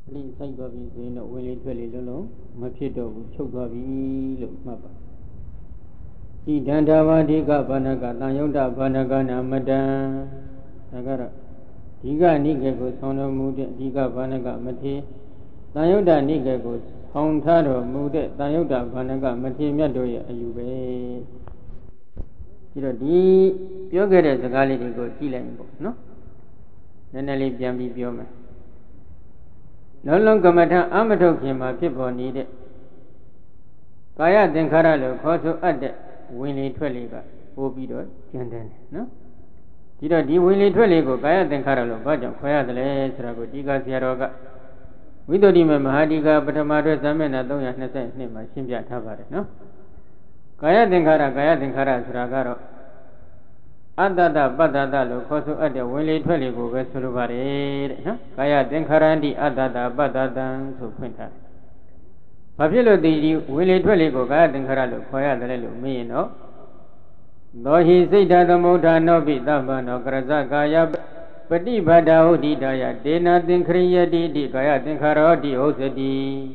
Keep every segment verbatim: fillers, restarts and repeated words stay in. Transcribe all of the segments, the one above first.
လိစိုက်သွားပြီဆိုရင်တော့ဝင်လေထွက်လေလုံးလုံးမဖြစ်တော့ဘူးချုပ်သွားပြီလို့မှတ်ပါဤဒန္တာဝတိကဘာနကတန်ယုတ်တဘာနကနာမတံဒါကတော့ဒီကနိကေကိုဆောင်းတော်မူတဲ့အဓိကဘာနကမထေတန်ယုတ်တနိကေကိုဆောင်းထားတော်မူတဲ့တန်ယုတ်တဘာနကမထေမြတ်တို့ရဲ့အယူပဲဒီတော့ဒီပြောခဲ့တဲ့စကားလေးတွေကိုကြည့်လိုက်ရင်ပေါ့နော်နည်းနည်းလေးပြန်ပြီးပြောမယ်လုံးလုံးကမ္မထအမထုတ်ခင်မှာဖြစ်ပေါ်နေတဲ့ကာယသင်္ခါရလို့ခေါ်ဆိုအပ်တဲ့ဝင်လေထွက်လေကပို့ပြီးတော့ကျန်တယ်နော်ဒီတော့ဒီဝင်လေထွက်လေကိုကာယသင်္ခါရလို့ဘာကြောင့်ခေါ်ရတယ်လဲဆိုတာကိုဒီကဆရာတော်ကဝိသုဒ္ဓိမေမဟာဒီကပထမတွဲဇာမျက်နှာသုံးရာနှစ်ဆယ်နှစ်မှာရှင်းပြထားပါတယ်နော်ကာယသင်္ခါရကာယသင်္ခါရဆိုတာကတော့အတ္တတပတ္တတလို့ခေါ်ဆိုအပ်တဲ့ဝင်လေထွက်လေကိုပဲဆိုလိုပါတယ်တဲ့နော်ကာယသင်္ခါရန္တိအတ္တတပတ္တတံဆိုဖွင့်ထားတယ်။ဘာဖြစ်လို့ဒီဝင်လေထွက်လေကိုကာယသင်္ခါရလို့ခေါ်ရတယ်လို့မေးရင်တော့သောဟိစိတ်ဓာသမုဋ္ဌာနောပိသဗ္ဗနောကရဇကာယပฏิဘာဒဟုတိတယဒေနာသင်္ခရိယတိတိကာယသင်္ခါရောတိဟုတ်စတိ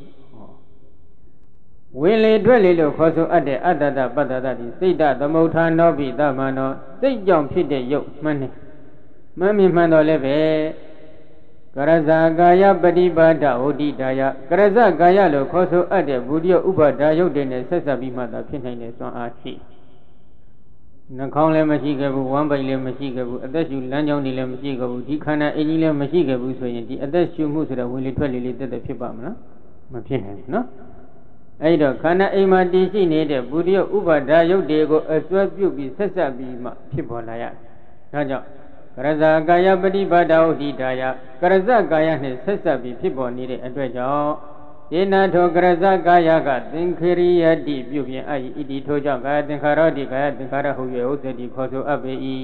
ဝင်လေထွက်လေလို့ခေါ်ဆိုအပ်တဲ့အတ္တတပတ္တတတိစိတ်ဓာသမုဋ္ဌာနောပိသဗ္ဗနောစိတ်ကြောင့်ဖြစ်တဲ့ရုပ်မှန်တယ်မှန်မြင်မှန်တော့လည်းပဲကရဇကာယပฏิဘာဒဟုတိတယကရဇကာယလို့ခေါ်ဆိုအပ်တဲ့ဘုဒ္ဓဥပဒါယုတ်တွေနဲ့ဆက်ဆက်ပြီးမှသာဖြစ်နိုင်တဲ့စွမ်းအားရှိနှာခေါင်းလည်းမရှိခဲ့ဘူးဝမ်းပိုက်လည်းမရှိခဲ့ဘူးအသက်ရှူလမ်းကြောင်းတွေလည်းမရှိခဲ့ဘူးဒီခန္ဓာအင်းကြီးလည်းမရှိခဲ့ဘူးဆိုရင်ဒီအသက်ရှူမှုဆိုတဲ့ဝင်လေထွက်လေလေးတက်တက်ဖြစ်ပါမလားမဖြစ်နိုင်ဘူးနော်အဲ့တော့ခန္ဓာအိမ်မှာတည်ရှိနေတဲ့ဘုဒ္ဓဥပဒါယုတ်တွေကိုအစွဲပြုတ်ပြီးဆက်ဆက်ပြီးမှဖြစ်ပေါ်လာရတယ်ဒါကြောင့်ကရဇကာယပฏิဘာဒဟုတိတာယကရဇကာယနဲ့ဆက်ဆက်ပြီးဖြစ်ပေါ်နေတဲ့အတွက်ကြောင့်ဒေနာထောကရဇကာယကသင်္ခရိယတိပြုပြင်အပ်ဤတိထိုကြောင့်ကာယသင်္ခါရတိကာယသင်္ခါရဟု၍ဥစ္စတိခေါ်ဆိုအပ်ပေ၏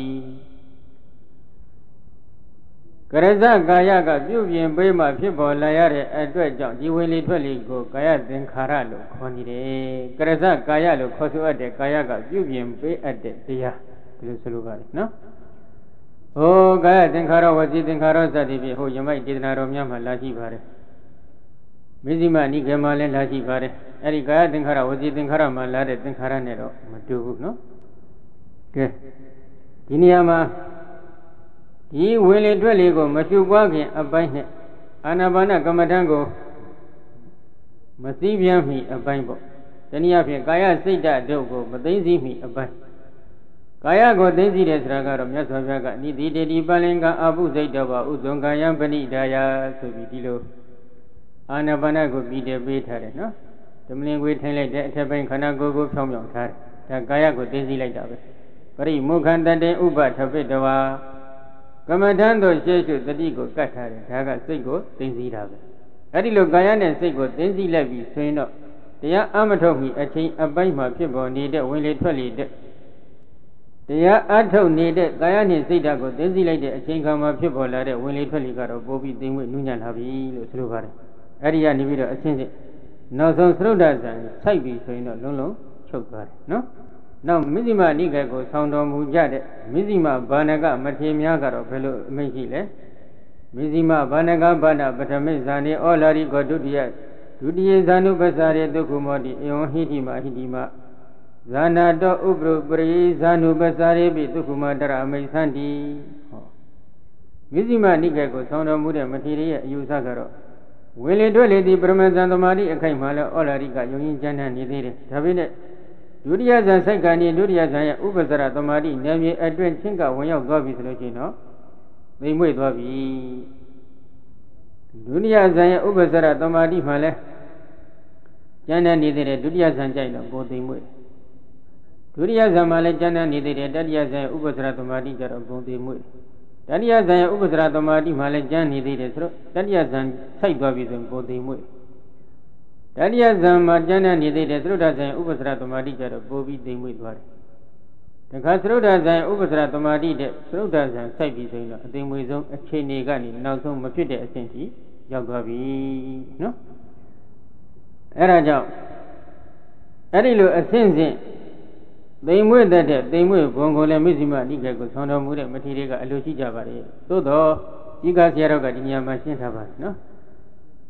ကရဇကာယကပြုပြင်ပေးမှဖြစ်ပေါ်လာရတဲ့အတွက်ကြောင့်ဒီဝင်လေထွက်လေကိုကာယသင်္ခါရလို့ခေါ်နေတယ်ကရဇကာယလို့ခေါ်ဆိုအပ်တဲ့ကာယကပြုပြင်ပေးအပ်တဲ့တရားဒီလိုဆိုလိုပါတယ်နော်ဟိုကာယသင်္ခါရဝစီသင်္ခါရစသည်ဖြင့်ဟိုယမိုက်ဒေသနာတော်များမှာလာရှိပါတယ်မေဇိမနိကေမှာလည်းလာရှိပါတယ်အဲ့ဒီကာယသင်္ခါရဝစီသင်္ခါရမှာလာတဲ့သင်္ခါရနဲ့တော့မတူဘူးနော်ကဲဒီနေရာမှာဒီဝင်လေထွက်လေကိုမရှုပွားခင်အပိုင်းနဲ့အာနာပါနကမ္မဋ္ဌာန်းကိုမသိပြန်မီအပိုင်းပေါ့တနည်းအားဖြင့်ကာယစိတ်ဓာတ်တို့ကိုမသိသိမီအပိုင်းကာယကိုသိသိတယ်ဆိုတာကတော့မြတ်စွာဘုရားကနိတိတေတိပလင်္ကာအပုစိတ်တဝဥဇုံကာယပဏိဒါယဆိုပြီးဒီလိုအာနာပါနကိုပြီးတယ်ပေးထားတယ်နော်ဓမ္မလင်ကိုထိုင်လိုက်တဲ့အထက်ပိုင်းခန္ဓာကိုယ်ကိုဖြောင်းဖြောင်းထားတယ်ဒါကာယကိုသိသိလိုက်တာပဲပရိမုခန္တတေဥပထပိတဝါကမ္မဋ္ဌာန်းတို့ရှေ့ရှုတတိကိုကတ်ထားတယ်ဒါကစိတ်ကိုသိသိတာပဲအဲ့ဒီလိုကာယနဲ့စိတ်ကိုသိသိလိုက်ပြီးဆိုရင်တော့တရားအမထုတ်မီအချိန်အပိုင်းမှာဖြစ်ပေါ်နေတဲ့ဝင်လေထွက်လေတဲ့တရားအထုတ်နေတဲ့ကာယနဲ့စိတ်ဓာတ်ကိုသိသိလိုက်တဲ့အချိန်ခါမှာဖြစ်ပေါ်လာတဲ့ဝင်လေထွက်လေကတော့ပိုပြီးသိမ့်ဝဲနုညံ့လာပြီလို့ဆိုလိုပါတယ်အဲ့ဒီကနေပြီးတော့အချင်းချင်းနောက်ဆုံးသရုဒ္ဒဇံစိုက်ပြီးဆိုရင်တော့လုံးလုံးချုပ်သွားတယ်နော်နောက်မဇ္ဈိမနိကေကိုဆောင်းတော်မူကြတဲ့မဇ္ဈိမဘာနကမထေများကတော့ဘယ်လိုအမိန့်ရှိလဲမဇ္ဈိမဘာနကဘာဒပထမိဇာနေဩလာရိကောဒုတိယဒုတိယဇာနုပ္ပစာရေဒုက္ခမောတိဧဝံဟိတိမဟိတိမဇာနာတောဥပရုပရိဇာနုပ္ပစာရေပိဒုက္ခမတရအမိသန္တိဟောမဇ္ဈိမနိကေကိုဆောင်းတော်မူတဲ့မထေရရဲ့အယူဆကတော့ဝင်လေထွက်လေဒီပရမဇန်သမာဓိအခိုက်မှာလဲဩလာရိကယုံကြည်ကြမ်းတမ်းနေသေးတယ်ဒါပေမဲ့ဒုတိယဇန်စိုက်ကနေဒုတိယဇန်ရဲ့ဥပ္ပစရသမာဓိဉာဏ်မြေအတွင်းချင်းကဝင်ရောက်သွားပြီဆိုလို့ရှိရင်တော့သိမ့်မွေ့သွားပြီဒုတိယဇန်ရဲ့ဥပ္ပစရသမာဓိမှာလဲကျမ်းတမ်းနေသေးတယ်ဒုတိယဇန်ကြိုက်တော့ကိုသိမ့်မွေ့ဒုတိယဇန်မှာလဲကျမ်းတမ်းနေသေးတယ်တတိယဇန်ရဲ့ဥပ္ပစရသမာဓိကြတော့ကိုသိမ့်မွေ့တတိယဇန်ရဲ့ဥပ္ပစရသမာဓိမှာလဲကျမ်းနေသေးတယ်ဆိုတော့တတိယဇန်စိုက်သွားပြီဆိုရင်ကိုသိမ့်မွေ့တတိယဇံမှာကျမ်းနဲ့နေသေးတယ်သရုဒ္ဓဇံဥပ္ပစရသမာဓိကြတော့ပို့ပြီးသိမ့်မွေ့သွားတယ်။တခါသရုဒ္ဓဇံဥပ္ပစရသမာဓိတဲ့သရုဒ္ဓဇံစိုက်ပြီးဆိုရင်တော့အသိမွေ့ဆုံးအခြေအနေကနေနောက်ဆုံးမဖြစ်တဲ့အဆင့်ကြီးရောက်သွားပြီနော်။အဲဒါကြောင့်အဲ့ဒီလိုအဆင့်စဉ်သိမ့်မွေ့တဲ့သိမ့်မွေ့ဘုံကိုလည်းမဇ္ဈိမနိကေကိုဆောင်းတော်မူတဲ့မထေရကအလိုရှိကြပါလေ။သို့တော့ဒီကဆရာတော်ကဒီညမှာရှင်းထားပါတယ်နော်။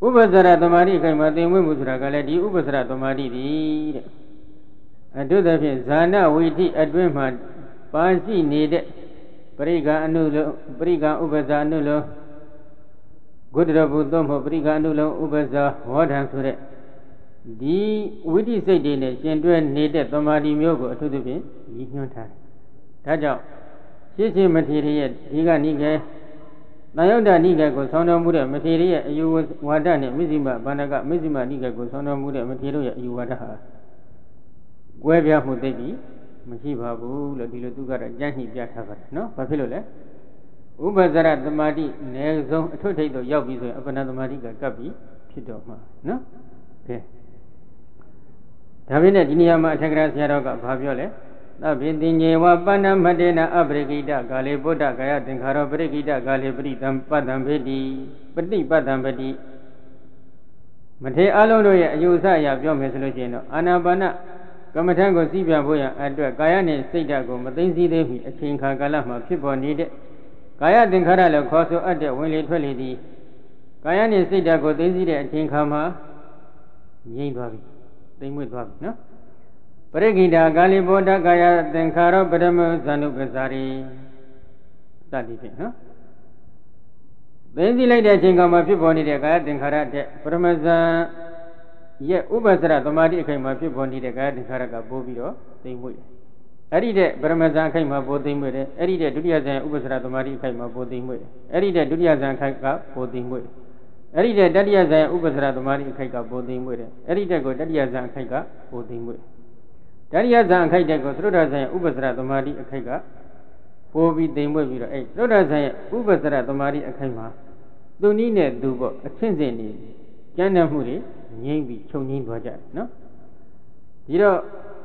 ဥပ္ပဇ္ဇရသမာဓိအခိုက်မှာသင်ဝင်မှုဆိုတာကလည်းဒီဥပ္ပဇ္ဇရသမာဓိတည်းတဲ့အတုသဖြင့်ဇာနဝိထိအတွင်းမှာပါရှိနေတဲ့ပရိက္ခအနုလုံးပရိက္ခဥပ္ပဇ္ဇအနုလုံးဂုတ္တရဘုသို့မဟုတ်ပရိက္ခအနုလုံးဥပ္ပဇ္ဇဝေါဓံဆိုတဲ့ဒီဝိတိစိတ်တွေနဲ့ရှင်တွဲနေတဲ့သမာဓိမျိုးကိုအထူးသဖြင့်ရည်ညွှန်းထားတယ်ဒါကြောင့်ရှင်းရှင်းမထေရရဲ့ဒီကနိကေတန်ယုတ်တနိကေကိုဆောင်းတော်မူတဲ့မထေရရဲ့အယူဝါဒနဲ့မဇ္ဈိမဗန္ဓကမဇ္ဈိမနိကေကိုဆောင်းတော်မူတဲ့မထေရရဲ့အယူဝါဒဟာကွဲပြားမှုသိပြီးမရှိပါဘူးလို့ဒီလိုသူကတော့ကြမ်းညှိပြထားပါတယ်နော်ဘာဖြစ်လို့လဲဥပ္ပဇ္ဇရသမာဓိနယ်ဆုံးအထွတ်ထိပ်တော့ရောက်ပြီဆိုရင်အပ္ပနာသမာဓိကကပ်ပြီးဖြစ်တော့မှာနော်ကဲဒါပေမဲ့ဒီနေရာမှာအထက်ကရာဆရာတော်ကဘာပြောလဲသဗ္ဗေတိညေဝပဏ္ဏမတေနအပရိကိတကာလေဗုဒ္ဓကာယသင်္ခါရောပရိကိတကာလေပရိတံပတ္တံဖေတိပฏิပတ္တံပတိမထေအလုံးတို့ရဲ့အယူဆအရပြောမယ်ဆိုလို့ရှိရင်တော့အာနာပါနကမ္မထံကိုစီးပြဖို့ရန်အတွက်ကာယနဲ့စိတ်ဓာတ်ကိုမသိသိသေးမီအချိန်ခါကာလမှာဖြစ်ပေါ်နေတဲ့ကာယသင်္ခါရလည်းခေါ်ဆိုအပ်တဲ့ဝင်လေထွက်လေသည်ကာယနဲ့စိတ်ဓာတ်ကိုသိသိတဲ့အချိန်ခါမှာငြိမ့်သွားပြီသိမ့်မွေ့သွားပြီနော်ပရိကိတာကာလိဘောဓကာယသင်္ခါရောပရမဇာနုပဇာရီစသည်ဖြင့်နော်သိသိလိုက်တဲ့အချိန်ခါမှာဖြစ်ပေါ်နေတဲ့ကာယသင်္ခါရတဲ့ပရမဇာရဲ့ဥပ္ပဇ္ဇရသမာဓိအခိုက်မှာဖြစ်ပေါ်နေတဲ့ကာယသင်္ခါရကပိုးပြီးတော့သိမ့်မွေ့တယ်အဲ့ဒီတဲ့ပရမဇာအခိုက်မှာပိုးသိမ့်မွေ့တယ်အဲ့ဒီတဲ့ဒုတိယဇာဥပ္ပဇ္ဇရသမာဓိအခိုက်မှာပိုးသိမ့်မွေ့တယ်အဲ့ဒီတဲ့ဒုတိယဇာအခိုက်ကပိုးသိမ့်မွေ့တယ်အဲ့ဒီတဲ့တတိယဇာဥပ္ပဇ္ဇရသမာဓိအခိုက်ကပိုးသိမ့်မွေ့တယ်အဲ့ဒီတဲ့ကိုတတိယဇာအခိုက်ကပိုးသိမ့်မွေ့တတိယဇာအခိုက်တဲ့ကိုသုဒ္ဓဇာဥပ္ပဇ္ဇရသမာဓိအခိုက်ကပိုးပြီးသိမ့်မွေ့ပြီးတော့အဲ့သုဒ္ဓဇာရဲ့ဥပ္ပဇ္ဇရသမာဓိအခိုက်မှာသူနည်းနဲ့သူပေါ့အချင်းချင်းနေကျမ်းတဲ့မှုတွေငြိမ့်ပြီးချုပ်ငြိမ့်သွားကြတယ်နော်ဒီတော့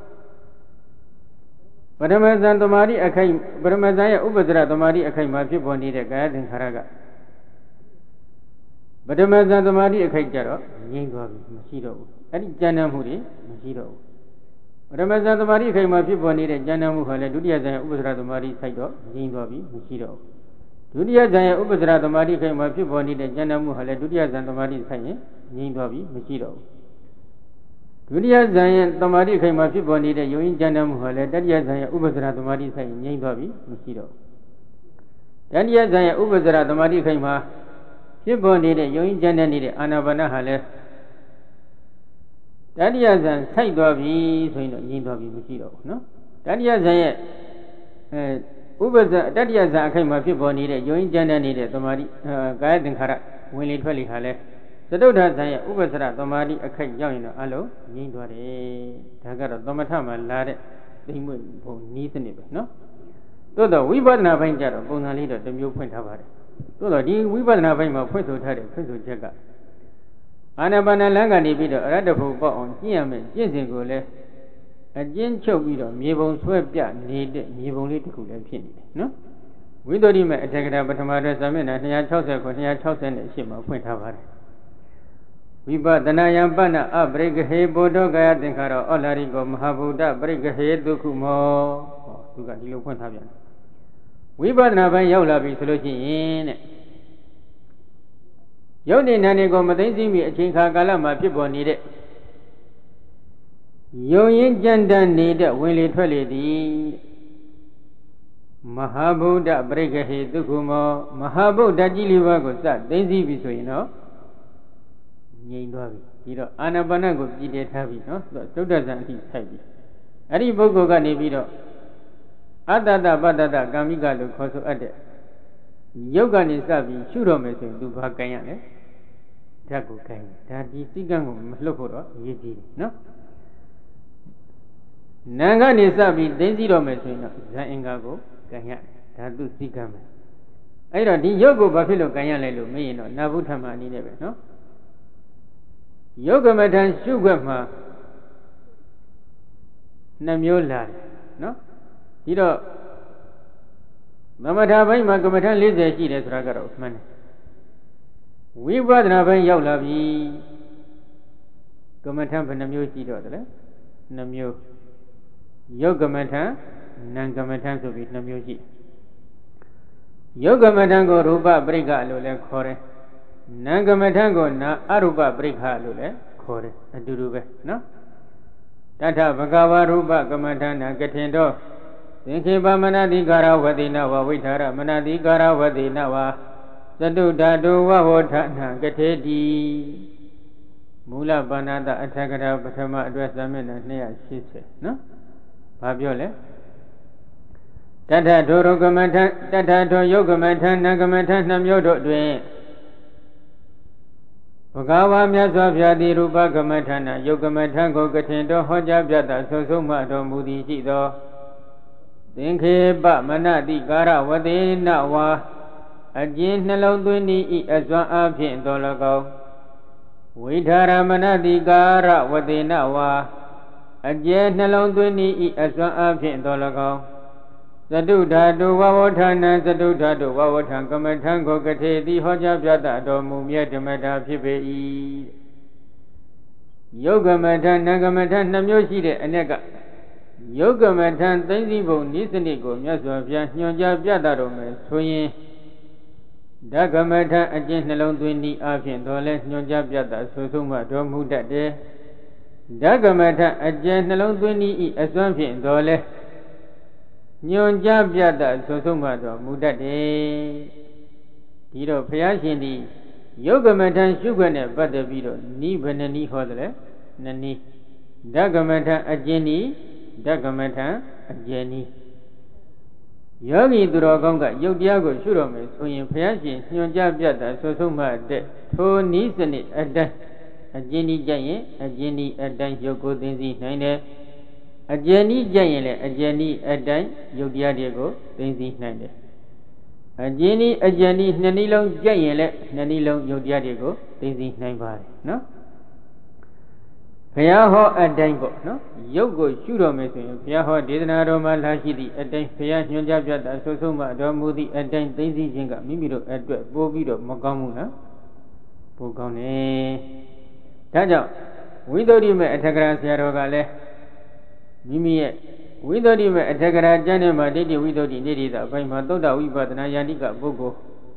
ပရမဇန်သမာဓိအခိုက်ပရမဇန်ရဲ့ဥပ္ပဇ္ဇရသမာဓိအခိုက်မှာဖြစ်ပေါ်နေတဲ့ကာယသင်္ခါရကပရမဇန်သမာဓိအခိုက်ကြတော့ငြိမ့်သွားပြီမရှိတော့ဘူးအဲ့ဒီကျမ်းတဲ့မှုတွေမရှိတော့ဘူးပရမဇန်သမာဓိအခိုက်မှာဖြစ်ပေါ်နေတဲ့ကျမ်းတဲ့မှုဟာလည်းဒုတိယဇန်ရဲ့ဥပ္ပဇ္ဇရသမာဓိဆိုင်တော့ငြိမ့်သွားပြီမရှိတော့ဘူးဒုတိယဇန်ရဲ့ဥပ္ပဇ္ဇရသမာဓိခိုက်မှာဖြစ်ပေါ်နေတဲ့ကျမ်းတဲ့မှုဟာလည်းဒုတိယဇန်သမာဓိဆိုင်ရင်ငြိမ့်သွားပြီမရှိတော့ဘူးဒုတိယဇန်ရဲ့သမာဓိခိုင်မှာဖြစ်ပေါ်နေတဲ့ယုံရင်ကျမ်းတမ်းမှုဟာလည်းတတိယဇန်ရဲ့ဥပ္ပဇ္ဇရသမာဓိဆိုင်ငြိမ့်သွားပြီမရှိတော့တတိယဇန်ရဲ့ဥပ္ပဇ္ဇရသမာဓိခိုင်မှာဖြစ်ပေါ်နေတဲ့ယုံရင်ကျမ်းတမ်းနေတဲ့အာနာပါနဟာလည်းတတိယဇန်ဆိုင်သွားပြီဆိုရင်တော့ငြိမ့်သွားပြီမရှိတော့ဘူးနော်တတိယဇန်ရဲ့အဲဥပ္ပဇ္ဇတတိယဇန်အခိုင်မှာဖြစ်ပေါ်နေတဲ့ယုံရင်ကျမ်းတမ်းနေတဲ့သမာဓိကာယသင်္ခါရဝင်လေထွက်လေဟာလည်းသတုဋ္ဌဇန်ရဲ့ဥပ္ပဇ္ဇရသမာဓိအခိုက်ရောက်ရင်တော့အလုံးငြိမ့်သွားတယ်ဒါကတော့သမထမှာလာတဲ့သိမ့်မွေ့ဘုံနီးစနစ်ပဲနော်သို့တော့ဝိပဿနာပိုင်းကျတော့ပုံစံလေးတော့တစ်မျိုးဖွင့်ထားပါတယ်သို့တော့ဒီဝိပဿနာပိုင်းမှာဖွင့်ဆိုထားတဲ့ဖွင့်ဆိုချက်ကအာနာပါနလမ်းကနေပြီးတော့အရတ္တဖို့ပေါ့အောင်ကျင့်ရမယ်ကျင့်စဉ်ကိုလည်းအကျဉ်းချုပ်ပြီးတော့မြေပုံဆွဲပြနေတဲ့မြေပုံလေးတစ်ခုလည်းဖြစ်နေတယ်နော်ဝိသုဒ္ဓိမေအထက်ကရာပထမရဇာမျက်နှာtwo sixtyခုtwo sixtyအရှိမှာဖွင့်ထားပါတယ်ဝိပဿနာယံပဏ္ဏအပရိကဟေဘောဓကာယသင်္ခါရောဩလာရိကောမဟာဗုဒ္ဓပရိကဟေဒုက္ခမောဟောသူကဒီလိုဖွင့်ထားပြန်ဝိပဿနာပိုင်းရောက်လာပြီဆိုလို့ရှိရင်တဲ့ယုတ်နေနာနေကိုမသိသိမိအချိန်ခါကာလမှာဖြစ်ပေါ်နေတဲ့ယုံရင်ကြံတန်းနေတဲ့ဝင်လေထွက်လေသည်မဟာဗုဒ္ဓပရိကဟေဒုက္ခမောမဟာဗုဒ္ဓကြီးလေးပါးကိုစသိသိပြီဆိုရင်တော့ငြိမ့်သွားပြီဒီတော့အာနာပါနကိုပြည့်တည်ထားပြီနော်သုဒ္ဓဇန်အထိထိုက်ပြီအဲ့ဒီပုဂ္ဂိုလ်ကနေပြီးတော့အတ္တတပတ္တတကာမိကလို့ခေါ်ဆိုအပ်တဲ့ယုတ်ကနေစပြီးရှုတော့မယ်ဆိုရင်သူဘာကံရလဲဓာတ်ကိုကံရဒါဒီစိကံကိုမလှုပ်ဖို့တော့အရေးကြီးတယ်နော်နာကနေစပြီးသိသိတော့မယ်ဆိုရင်တော့ဇန်အင်္ဂါကိုကံရဒါသူစိကံပဲအဲ့တော့ဒီယုတ်ကိုဘာဖြစ်လို့ကံရလဲလို့မေးရင်တော့နာဘုထမအနေနဲ့ပဲနော်ယုတ်ကမထံရှုခွက်မှာနှမျိုးလာတယ်နော်ဒီတော့သမထဘိုင်းမှာကမ္မထံfortyရှိတယ်ဆိုတာကတော့မှန်တယ်ဝိပဿနာဘိုင်းရောက်လာပြီကမ္မထံဘယ်နှမျိုးရှိတော့တယ်လဲနှမျိုးယုတ်ကမ္မထံနံကမ္မထံဆိုပြီးနှမျိုးရှိယုတ်ကမ္မထံကိုရူပပရိက္ခလို့လည်းခေါ်တယ်နံကမထံကိုနာအရူပပရိက္ခလို့လည်းခေါ်တယ်အတူတူပဲနော်တထဘဂဝရူပကမထံနာကထင်တော့သင်္ခေပမနတိကာရဝတိနဝဝိထာရမနတိကာရဝတိနဝသတုဓာတုဝဝဋ္ဌနာကထေတိမူလပါဏာတအထကရာပထမအတွက်စာမျက်နှာနှစ်ရာရှစ်ဆယ်နော်ဘာပြောလဲတထထိုရုကမထံတထထိုယုတ်ကမထံနံကမထံနှမျိုးတို့တွင်ဘဂဝါမြတ်စွာဘုရားသည်ရူပကမထံနာယုတ်ကမထံကိုကထင်တော်ဟောကြားပြတာဆုံးဆုံးမှတော်မူသည်ရှိသောသင်္ခေပမနတိကာရဝတိနဝါအကျဉ်နှလုံးသွင်းဤအစွမ်းအားဖြင့်တော်၎င်းဝိထာရမနတိကာရဝတိနဝါအကျဉ်နှလုံးသွင်းဤအစွမ်းအားဖြင့်တော်၎င်းသတုဓာတုဝဝဋ္ဌနံသတုဓာတုဝဝဋ္ဌံကမထံကိုကထေတိဟောကြားပြတတ်တော်မူမြတ်ဓမ္မတာဖြစ်ပေ၏ယုတ်ကမထံနံကမထံနှမျိုးရှိတဲ့အ ਨੇ ကယုတ်ကမထံသိသိဘုံဤစနစ်ကိုမြတ်စွာဘုရားညွှန်ကြားပြတတ်တော်မယ်ဆိုရင်ဓကမထံအကျဉ်နှလုံးသွင်းဤအဖြစ်တော်လဲညွှန်ကြားပြတတ်ဆိုဆုံးမှတော်မူတတ်တယ်ဓကမထံအကျဉ်နှလုံးသွင်းဤအစွမ်းဖြင့်တော်လဲညွန်ကြားပြတတ်ဆိုဆုံးမှတော်မူတတ်တယ်ဒီတော့ဘုရားရှင်ဒီယုတ်ကမထံရှုခွင့်နဲ့ပတ်သက်ပြီးတော့နိဗ္ဗာန်နိဟောတယ်နနည်းဓကမထံအကျဉ်ဤဓကမထံအကျဉ်ဤယောဂီသူတော်ကောင်းကယုတ်တရားကိုရှုတော်မယ်ဆိုရင်ဘုရားရှင်ညွန်ကြားပြတတ်ဆိုဆုံးမှတဲ့ထိုနိစနစ်အတိုင်းအကျဉ်ဤကြရင်အကျဉ်ဤအတိုင်းယုတ်ကိုသိသိနိုင်တယ်အကျဉ်ဤကြရင်လည်းအကျဉ်ဤအတိုင်းယုတ်တရားတွေကိုသိသိနိုင်တယ်အကျဉ်ဤအကျဉ်ဤနှစ်နည်းလုံးကြရင်လည်းနှစ်နည်းလုံးယုတ်တရားတွေကိုသိသိနိုင်ပါတယ်နော်ဘုရားဟောအတိုင်းပေါ့နော်ယုတ်ကိုရှုတော်မယ်ဆိုရင်ဘုရားဟောဒေသနာတော်မှာလာရှိသည့်အတိုင်းဘုရားညွှန်ကြားပြတာဆိုဆုံးမှတော်မူသည့်အတိုင်းသိသိခြင်းကမိမိတို့အတွက်ပို့ပြီးတော့မကောင်းဘူးလားပို့ကောင်းတယ်ဒါကြောင့်ဝိသုဒ္ဓိမေအထကရာဆရာတော်ကလည်းမိမိရဲ့ဝိသုဒ္ဓိမေအထကရာကျမ်းထဲမှာဒိဋ္ဌိဝိသုဒ္ဓိနေတိတာအပိုင်းမှာသုဒ္ဓဝိပဿနာယန္တိကပုဂ္ဂိုလ်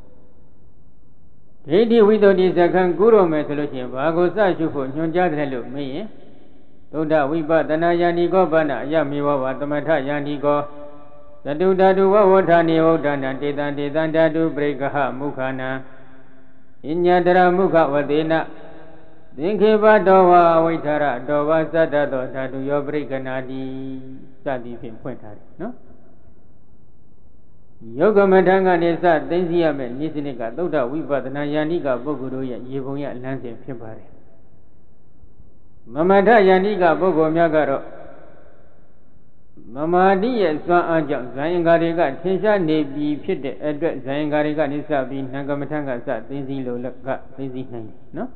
ဒိဋ္ဌိဝိသုဒ္ဓိစက္ခံကုတော်မယ်ဆိုလို့ရှိရင်ဘာကိုစရှုဖို့ညွှန်ကြားတယ်လို့မင်းရင်သုဒ္ဓဝိပဿနာယန္တိကောဗနာအယမေဝဝသမထယန္တိကောသတုဓာတုဝဝဋ္ဌာနိဝဋ္ဌာနံတေတံတေတံဓာတုပရိက္ခမုခာနံဣညတရမုခဝတေနသင်္ခေပတောဝအဝိထာရတောဝသတ္တသောဓာတုယောပရိက္ခနာတိစသည်ဖြင့်ဖွင့်ထားတယ်နော်ယုတ်ကမထံကနေစသိသိရမယ်နိစ္စနစ်ကသုဒ္ဓဝိပဿနာယန္တိကပုဂ္ဂိုလ်တို့ရဲ့ရေပုံရလမ်းစဉ်ဖြစ်ပါတယ်မမထယန္တိကပုဂ္ဂိုလ်များကတော့မမာတိရဲ့စွမ်းအားကြောင့်ဇာယင်္ဂါတွေကထင်ရှားနေပြီဖြစ်တဲ့အတွက်ဇာယင်္ဂါတွေကနေစပြီးနံကမထံကစသိသိလို့ကသိသိနိုင်တယ်နော်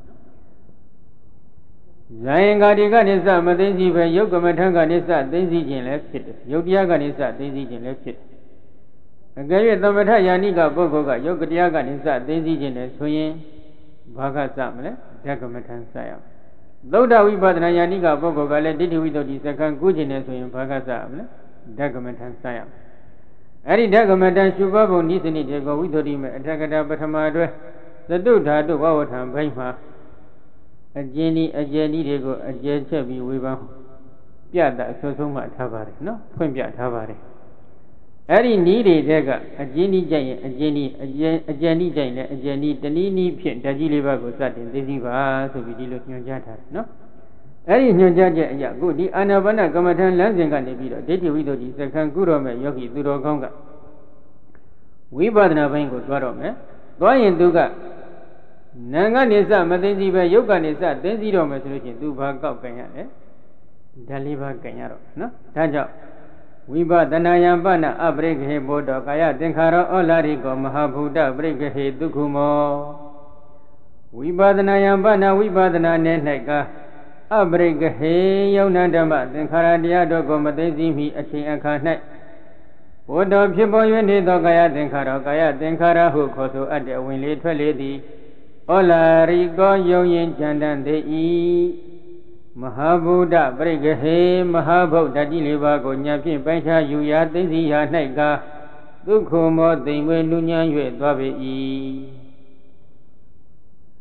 ဇာယင်္ဂါတွေကနေစမသိသိပဲယုတ်ကမထံကနေစသိသိခြင်းလည်းဖြစ်တယ်ယုတ်တရားကနေစသိသိခြင်းလည်းဖြစ်တယ်အကယ်၍သမထယာနိကပုဂ္ဂိုလ်ကယုတ်တရားကနေစသိသိခြင်းနဲ့ဆိုရင်ဘာကစမလဲဓကမထံစရအောင်သုဒ္ဓဝိပဿနာယာနိကပုဂ္ဂိုလ်ကလည်းဒိဋ္ဌိဝိသုဒ္ဓိစက္ခံကုခြင်းနဲ့ဆိုရင်ဘာကစမလဲဓကမထံစရအောင်အဲ့ဒီဓကမထံရှုဘဘုံနိစ္စနိတေကောဝိသုဒ္ဓိမေအထကတာပထမတွဲသတုဓာတုဝဝဋ္ဌံဘိုင်းမှာအကျဉ်းဤအကျဉ်းဤတွေကိုအကျယ်ချက်ပြီးဝေဖန်ပြတာအဆိုးဆုံးမှထားပါတယ်နော်ဖွင့်ပြထားပါတယ်အဲ့ဒီနီးတွေတဲ့ကအကျဉ်းဤကြရင်အကျဉ်းဤအကျဉ်းအကျဉ်းဤကြရင်လည်းအကျဉ်းဤတနည်းနည်းဖြင့်ဓာကြီးလေးပါးကိုစတင်သိသိပါဆိုပြီးဒီလိုညွှန်ကြားထားတယ်နော်အဲ့ဒီညွှန်ကြားချက်အရာကိုဒီအာနာပါနကမ္မထံလမ်းစဉ်ကနေပြီးတော့ဒိဋ္ဌိဝိသုဒ္ဓိစက္ခံကုတော်မဲ့ယောဂီသူတော်ကောင်းကဝိပဿနာဘိုင်းကိုတွားတော့မယ်သွားရင်သူကနာကနေစမသိသိပဲယုတ်ကနေစသိသိတော့မယ်ဆိုလို့ချင်းသူဘာကောက်ကြင်ရတယ်ဓာလေးပါးကြင်ရတော့နော်ဒါကြောင့်ဝိပဿနာယံပနအပရိက္ခေဘောတောကာယသင်္ခါရောဩလာရိကောမဟာဘူတပရိက္ခေဒုက္ခမောဝိပဿနာယံပနဝိပဿနာနေ၌ကအပရိက္ခေယုံနာဓမ္မသင်္ခါရတရားတို့ကိုမသိသိမီအချိန်အခါ၌ဘောတောဖြစ်ပေါ်၍နေသောကာယသင်္ခါရောကာယသင်္ခါရဟုခေါ်ဆိုအပ်တဲ့ဝင်လေထွက်လေသည်ဩလာရိကောယုံရင်ကြံတန်သေး၏မဟာဗုဒ္ဓပရိက္ခေမဟာဗုဒ္ဓတိလေးပါးကိုညာဖြင့်ပိုင်းခြားယူရာသိသိရာ၌ကဒုက္ခမောသိမ်ဝေနုညံ့၍သွားပေ၏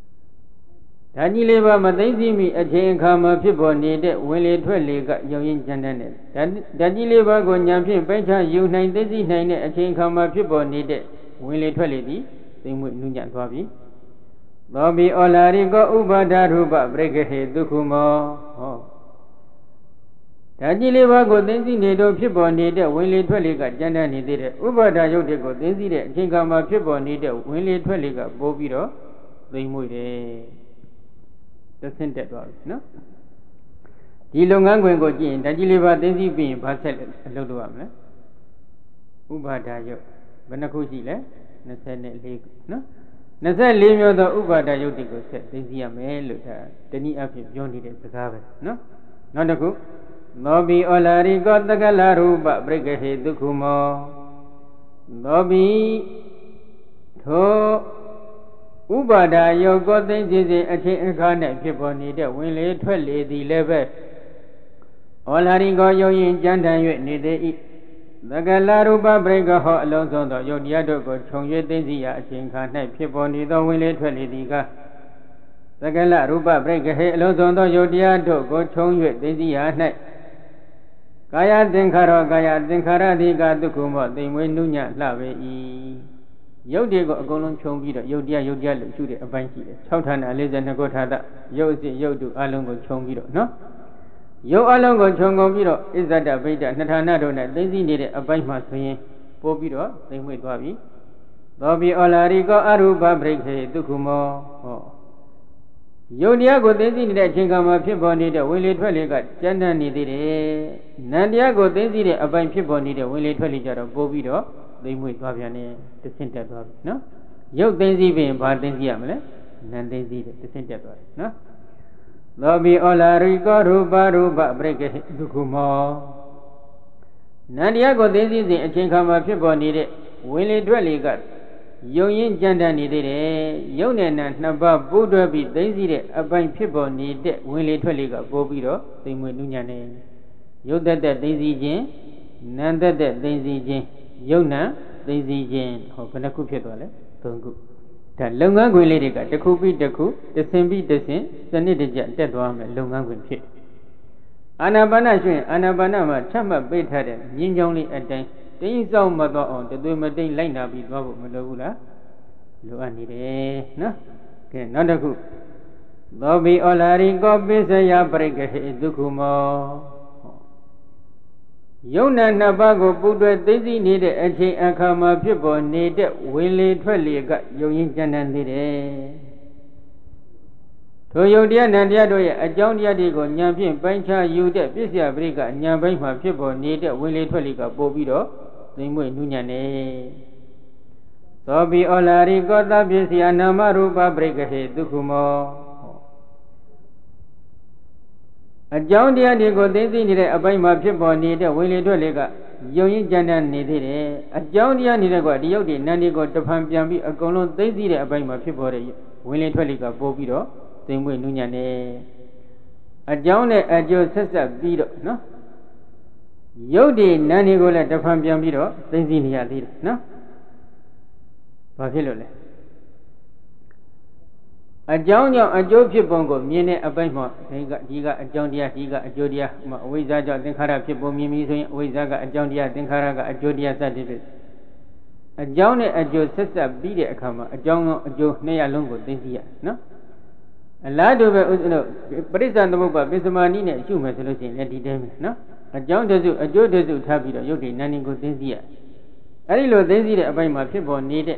ဒါကြီးလေးပါမသိသိမိအချိန်အခါမှာဖြစ်ပေါ်နေတဲ့ဝင်လေထွက်လေကယုံရင်ကြံတဲ့ဒါကြီးလေးပါကိုညာဖြင့်ပိုက်ချယူနိုင်သိသိနိုင်တဲ့အချိန်အခါမှာဖြစ်ပေါ်နေတဲ့ဝင်လေထွက်လေသည်သိမ့်မွေ့နုညံ့သွားပြီသောဘိဩလာရိကောဥပါဒရူပပရိက္ခဟေဒုက္ခမောဟောဒါကြီးလေးပါးကိုသိသိနေတော့ဖြစ်ပေါ်နေတဲ့ဝင်လေထွက်လေကကြမ်းတမ်းနေသေးတယ်ဥပါဒယုတ်တွေကိုသိသိတဲ့အချိန်ခါမှာဖြစ်ပေါ်နေတဲ့ဝင်လေထွက်လေကပိုးပြီးတော့သိမ့်မွေ့တယ်သဆင့်တက်သွားပြီနော်ဒီလုပ်ငန်းခွင်ကိုကြည့်ရင်ဓာတ်ကြီးလေးပါသိသိပြီးရင်ဘာဆက်အလုပ်လုပ်ရမလဲဥပါဒယုတ်ဘယ်နှခုရှိလဲ၂၄ခုနော်၂၄မျိုးသောဥပါဒယုတ်တွေကိုဆက်သိသိရမယ်လို့ဒါတနည်းအားဖြင့်ပြောနေတဲ့စကားပဲနော်နောက်တစ်ခုသောဘိဩလာရိကောတက္ကလရူပပရိက္ခဟေဒုက္ခမောသောဘိထိုဥပါဒယောကောသိသိစဉ်အချိန်အခါ၌ဖြစ်ပေါ်နေတဲ့ဝင်လေထွက်လေသည်လည်းပဲဩလာရိကောယုံရင်ကြမ်းတမ်း၍နေသေး၏တက္ကလရူပပရိက္ခဟောအလုံးစုံသောယုတ်တရားတို့ကိုခြုံ၍သိသိရာအချိန်ခါ၌ဖြစ်ပေါ်နေသောဝင်လေထွက်လေသည်ကတက္ကလရူပပရိက္ခဟေအလုံးစုံသောယုတ်တရားတို့ကိုခြုံ၍သိသိရာ၌ကာယသင်္ခါရကာယသင်္ခါရတိကဒုက္ခမောသိမ်မွေးနုညံ့လှပေ၏ယုတ်တွေကိုအကုန်လုံးခြုံပြီးတော့ယုတ်တရားယုတ်တရားလို့ရှုတဲ့အပိုင်းရှိတယ်၆ဌာန၄၂ခုထာတယုတ်စစ်ယုတ်တုအလုံးကိုခြုံပြီးတော့နော်ယုတ်အလုံးကိုခြုံကုန်ပြီးတော့ဣဇဒဗိဒ္ဓနှစ်ဌာနတို့နဲ့သိသိနေတဲ့အပိုင်းမှာဆိုရင်ပို့ပြီးတော့သိမ်မွေးသွားပြီသောဘိဩလာရိကောအရူပပရိက္ခေဒုက္ခမောဟောယုတ်တရားကိုသိသိနေတဲ့အချိန်ကမှဖြစ်ပေါ်နေတဲ့ဝင်လေထွက်လေကကြမ်းတမ်းနေသေးတယ်။နံတရားကိုသိသိတဲ့အပိုင်းဖြစ်ပေါ်နေတဲ့ဝင်လေထွက်လေကြတော့ပို့ပြီးတော့သိမ့်မွေ့သွားပြန်တယ်တဆင့်တက်သွားပြီနော်။ယုတ်သိသိပြင်ဘာသိသိရမလဲ။နံသိသိတယ်တဆင့်တက်သွားတယ်နော်။သောဘိဩလာရိကောရူပရူပပရိက္ခေဒုက္ခမောနံတရားကိုသိသိစဉ်အချိန်ခါမှာဖြစ်ပေါ်နေတဲ့ဝင်လေထွက်လေကယုံရင်ကြမ်းတမ်းနေသေးတယ်ယုံနဲ့နာနှစ်ပါးပူးတွဲပြီးသိသိတဲ့အပိုင်းဖြစ်ပေါ်နေတဲ့ဝင်လေထွက်လေကပိုးပြီးတော့သိမ်မွေ့နုညံ့နေယုတ်သက်သက်သိသိခြင်းနံသက်သက်သိသိခြင်းယုံနံသိသိခြင်းဟောဘယ်နှခုဖြစ်သွားလဲသုံးခုဒါလုပ်ငန်းခွင်လေးတွေကတစ်ခုပြီးတစ်ခုတစ်ဆင့်ပြီးတစ်ဆင့်စနစ်တကျတက်သွားမယ်လုပ်ငန်းခွင်ဖြစ်အာနာပါနရွှင်အာနာပါနမှာချမှတ်ပေးထားတဲ့မြင်းကြောင်းလေးအတိုင်းတင်းဆောင်မတော့အောင်တသွေးမတိတ်လိုက်နာပြီးသွားဖို့မလိုဘူးလားလိုအပ်နေတယ်နော်ကဲနောက်တစ်ခုသောဘိဩလာရိကောပိစယပရိက္ခဟေဒုက္ခမောယုံနာနှစ်ပါးကိုပူတွဲသိသိနေတဲ့အချိန်အခါမှာဖြစ်ပေါ်နေတဲ့ဝင်လေထွက်လေကယုံရင်ကြံတန်းသေးတယ်ထိုယုတ်တရားနံတရားတို့ရဲ့အကြောင်းတရားတွေကိုဉာဏ်ဖြင့်ပိုင်းခြားယူတဲ့ပစ္စယပရိက္ခဉာဏ်ပိုင်းမှာဖြစ်ပေါ်နေတဲ့ဝင်လေထွက်လေကပို့ပြီးတော့သိမ့်မွေ့နုညံ့နေသောဘိဩလာရိကောတပစ္စယနာမရူပပရိက္ခဟေဒုက္ခမောအကြောင်းတရားတွေကိုသိသိနေတဲ့အပိုင်းမှာဖြစ်ပေါ်နေတဲ့ဝင်လေထွက်လေကယုံရင်ကြံတန်းနေသေးတယ်အကြောင်းတရားနေတဲ့ကွာဒီယုတ်ဒီနံတွေကိုတဖန်ပြန်ပြီးအကုန်လုံးသိသိတဲ့အပိုင်းမှာဖြစ်ပေါ်တဲ့ဝင်လေထွက်လေကပို့ပြီးတော့သိမ့်မွေ့နုညံ့နေအကြောင်းနဲ့အကျိုးဆက်ဆက်ပြီးတော့နော်ယုတ်ဒီနန်းတွေကိုလည်းတဖန်ပြန်ပြီးတော့သိသိနေရသေးတယ်နော်ဘာဖြစ်လို့လဲအကြောင်းကြောင့်အကျိုးဖြစ်ပုံကိုမြင်တဲ့အပိုင်းမှာဒီကဒီကအကြောင်းတရားဒီကအကျိုးတရားအဝိဇ္ဇာကြောင့်သင်္ခါရဖြစ်ပုံမြင်ပြီးဆိုရင်အဝိဇ္ဇာကအကြောင်းတရားသင်္ခါရကအကျိုးတရားစသည်ဖြင့်အကြောင်းနဲ့အကျိုးဆက်ဆက်ပြီးတဲ့အခါမှာအကြောင်းရောအကျိုးနှစ်ရလုံးကိုသိသိရနော်အလားတူပဲဥစ္စတို့ပရိစ္ဆသမုပ္ပါပစ္စမာနိနဲ့ရှုမယ်ဆိုလို့ရှိရင်လည်းဒီတိုင်းပဲနော်အကြောင်းတစုအကျိုးတစုထားပြီးတော့ယုတ်တိနန္ဒီကိုသိသိရအဲဒီလိုသိသိတဲ့အပိုင်းမှာဖြစ်ပေါ်နေတဲ့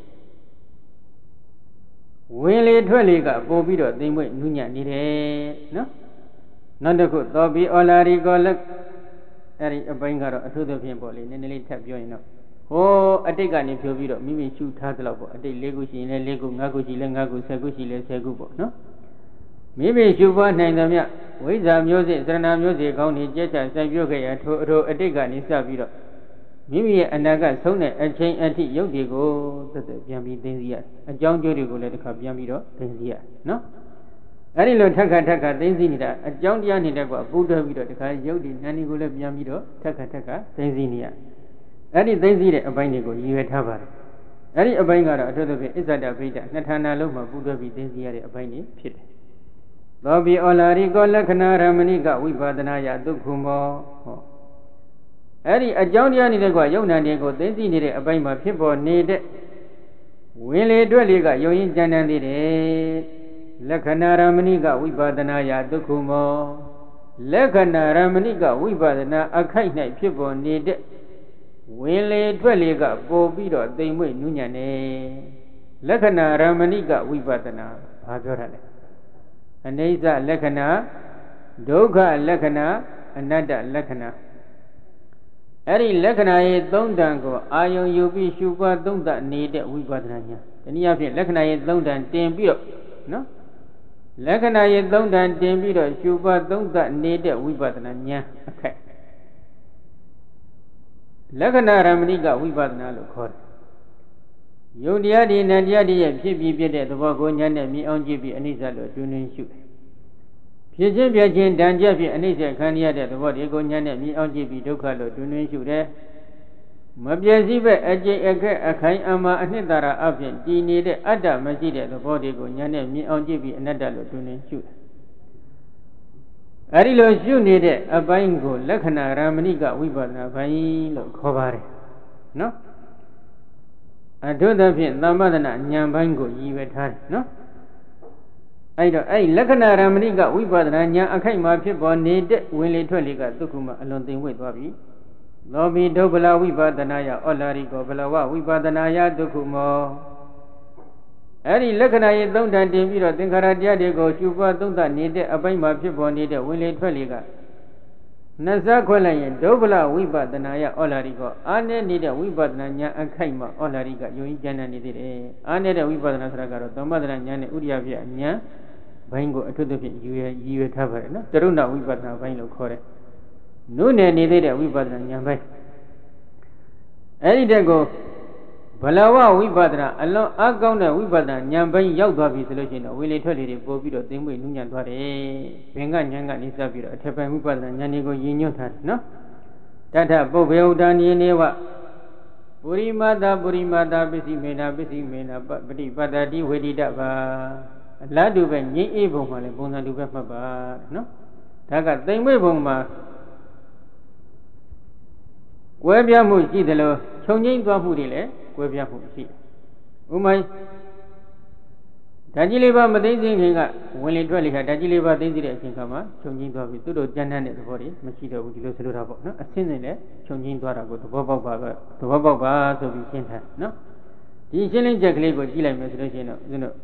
ဝင်လေထွက်လေကပို့ပြီးတော့သိမ့်မွေ့နုညံ့နေတယ်နော်နောက်တစ်ခုသောဘိဩလာရိကောလက်အဲဒီအပိုင်းကတော့အထူးသဖြင့်ပေါ့လေနည်းနည်းလေးထပ်ပြောရင်တော့ဟိုအတိတ်ကနေဖြိုပြီးတော့မိမိရှုထားသလောက်ပေါ့အတိတ်၄ခုရှိရင်လည်း၄ခု၅ခုရှိလည်း၅ခု၁၀ခုရှိလည်း၁၀ခုပေါ့နော်မိမိရှုပွားနိုင်သမျှဝိဇ္ဇာမျိုးစေ့သရဏမျိုးစေ့ကောင်းနေကြက်ချစိုက်ပြုခဲ့ရထိုအထိုအတိတ်ကနေစပြီးတော့မိမိရဲ့အနာဂတ်ဆုံးတဲ့အချိန်အထိယုတ်တွေကိုသက်သက်ပြန်ပြီးသိသိရအကြောင်းကျိုးတွေကိုလည်းတစ်ခါပြန်ပြီးတော့သိသိရနော်အဲ့ဒီလိုထက်ခါထက်ခါသိသိနေတာအကြောင်းတရားနေတဲ့ကွာပူးတွဲပြီးတော့တစ်ခါယုတ်ဒီနန်းဒီကိုလည်းပြန်ပြီးတော့ထက်ခါထက်ခါသိသိနေရအဲ့ဒီသိသိတဲ့အပိုင်းတွေကိုရည်ရွယ်ထားပါတယ်အဲ့ဒီအပိုင်းကတော့အထူးသဖြင့်အစ္ဆဒဗိဒ္ဓနှစ်ဌာနလုံးမှာပူးတွဲပြီးသိသိရတဲ့အပိုင်းတွေဖြစ်တယ်သောဘိဩလာရိကောလက္ခဏာရမဏိကဝိပဿနာယဒုက္ခမောဟောအဲ့ဒီအကြောင်းတရားနေတဲ့ကွာယုံနာတွေကိုသိသိနေတဲ့အပိုင်းမှာဖြစ်ပေါ်နေတဲ့ဝင်လေတွက်လေးကယုံရင်ကြံတန်းသေးတယ်လက္ခဏာရမဏိကဝိပဿနာယဒုက္ခမောလက္ခဏာရမဏိကဝိပဿနာအခိုက်၌ဖြစ်ပေါ်နေတဲ့ဝင်လေတွက်လေးကပို့ပြီးတော့သိမ်မွေ့နုညံ့နေလက္ခဏာရမဏိကဝိပဿနာဘာပြောတာလဲအနိစ္စလက္ခဏာဒုက္ခလက္ခဏာအနတ္တလက္ခဏာအဲ့ဒီလက္ခဏာရဲ့သုံးတန်ကိုအာယုံယူပြီးရှုပွားသုံးသနေတဲ့ဝိပဿနာဉာဏ်တနည်းအားဖြင့်လက္ခဏာရဲ့သုံးတန်တင်ပြီးတော့နော်လက္ခဏာရဲ့သုံးတန်တင်ပြီးတော့ရှုပွားသုံးသနေတဲ့ဝိပဿနာဉာဏ်အခက်လက္ခဏာရမဏိကဝိပဿနာလို့ခေါ်တယ်ယုံတရားဒီနံတရားဒီရဲ့ဖြစ်ပြီးပြတဲ့သဘောကိုဉာဏ်နဲ့မြင်အောင်ကြည့်ပြီးအနိစ္စလို့တွင်တွင်ရှုတယ်ဖြစ်ခြင်းပြခြင်းတန်ကြဖြင့်အနိစ္စခံရတဲ့သဘောတွေကိုဉာဏ်နဲ့မြင်အောင်ကြည့်ပြီးဒုက္ခလို့တွင်တွင်ရှုတယ်မပြည့်စည်ပဲအကျင့်အခက်အခိုင်အမာအနှစ်သာရအဖြစ်တည်နေတဲ့အတ္တမရှိတဲ့သဘောတွေကိုဉာဏ်နဲ့မြင်အောင်ကြည့်ပြီးအနတ္တလို့တွင်တွင်ရှုတယ်အဲဒီလိုရှုနေတဲ့အပိုင်းကိုလက္ခဏာရမဏိကဝိပဿနာပိုင်းလို့ခေါ်ပါတယ်နော်အထုသဖြင့်သမ္ပဒနာဉာဏ်ပိုင်းကိုရည်ရွယ်ထားတယ်နော်အဲ့တော့အဲ့လက္ခဏာရမဏိကဝိပဿနာဉာဏ်အခိုက်မှာဖြစ်ပေါ်နေတဲ့ဝင်လေထွက်လေကဒုက္ခမအလွန်သိမ်ဝှေ့သွားပြီသောဘိဒုဗ္ဗလဝိပဿနာယဩလာရိကောဘလဝဝိပဿနာယဒုက္ခမောအဲ့ဒီလက္ခဏာရဲ့သုံးတန်တင်ပြီးတော့သင်္ခါရတရားတွေကိုရှုပွားသုံးသနေတဲ့အပိုင်းမှာဖြစ်ပေါ်နေတဲ့ဝင်လေထွက်လေကနှစခွက်လိုက်ရင်ဒုဗ္ဗလဝိပဿနာယဩလာရိကောအာနဲ့နေတဲ့ဝိပဿနာဉာဏ်အခိုက်မှာဩလာရိကယုံကြည်ဉာဏ်နေသေးတယ်အာနေတဲ့ဝိပဿနာဆိုတာကတော့သမ္ပဒနာဉာဏ်နဲ့ဥရိယပြဉာဏ်ဘိုင်းကိုအထွတ်အဖြစ်ရည်ရွယ်ရည်ရွယ်ထားပါတယ်နော်တရုဏဝိပဿနာဘိုင်းလို့ခေါ်တယ်နုနယ်နေသေးတဲ့ဝိပဿနာဉာဏ်ဘိုင်းအဲ့ဒီတက်ကိုဘလဝဝိပဿနာအလွန်အကောင်းတဲ့ဝိပဿနာဉာဏ်ဘိုင်းရောက်သွားပြီဆိုလို့ရှိရင်တော့ဝေလေထွက်လေတွေပို့ပြီးတော့သိမ့်မွေ့နုညံ့သွားတယ်ဘင်္ဂဉာဏ်ကနေစပြီးတော့အထက်ပိုင်းဝိပဿနာဉာဏ်တွေကိုရည်ညွှန်းထားတယ်နော်တထပုဗ္ဗေဥဒ္ဒာနိနေဝပုရိမတာပုရိမတာပစ္စည်းမေနာပစ္စည်းမေနာပฏิပတ္တိဝေဒိတဘာအလားတူပဲငြိမ်းအေးပုံမှာလည်းပုံစံတူပဲမှတ်ပါနော်ဒါကသိမ့်မွေ့ပုံမှာကွဲပြားမှုရှိတယ်လို့ခြုံငိမ့်သွားမှုတွေလည်းကွဲပြားမှုရှိတယ်ဥမာဓာကြီးလေးပါမသိသိခင်ကဝင်လေထွက်လေခါဓာကြီးလေးပါသိသိတဲ့အချိန်ခါမှာခြုံငိမ့်သွားပြီသူတို့ကြမ်းတမ်းတဲ့သဘောတွေမရှိတော့ဘူးဒီလိုဆိုလိုတာပေါ့နော်အစင်းစင်းနဲ့ခြုံငိမ့်သွားတာကိုသဘောပေါက်ပါပဲသဘောပေါက်ပါဆိုပြီးရှင်းထားနော်ဒီရှင်းလင်းချက်ကလေးကိုကြည့်လိုက်မယ်ဆိုလို့ရှိရင်တော့ဦးဇင်းတို့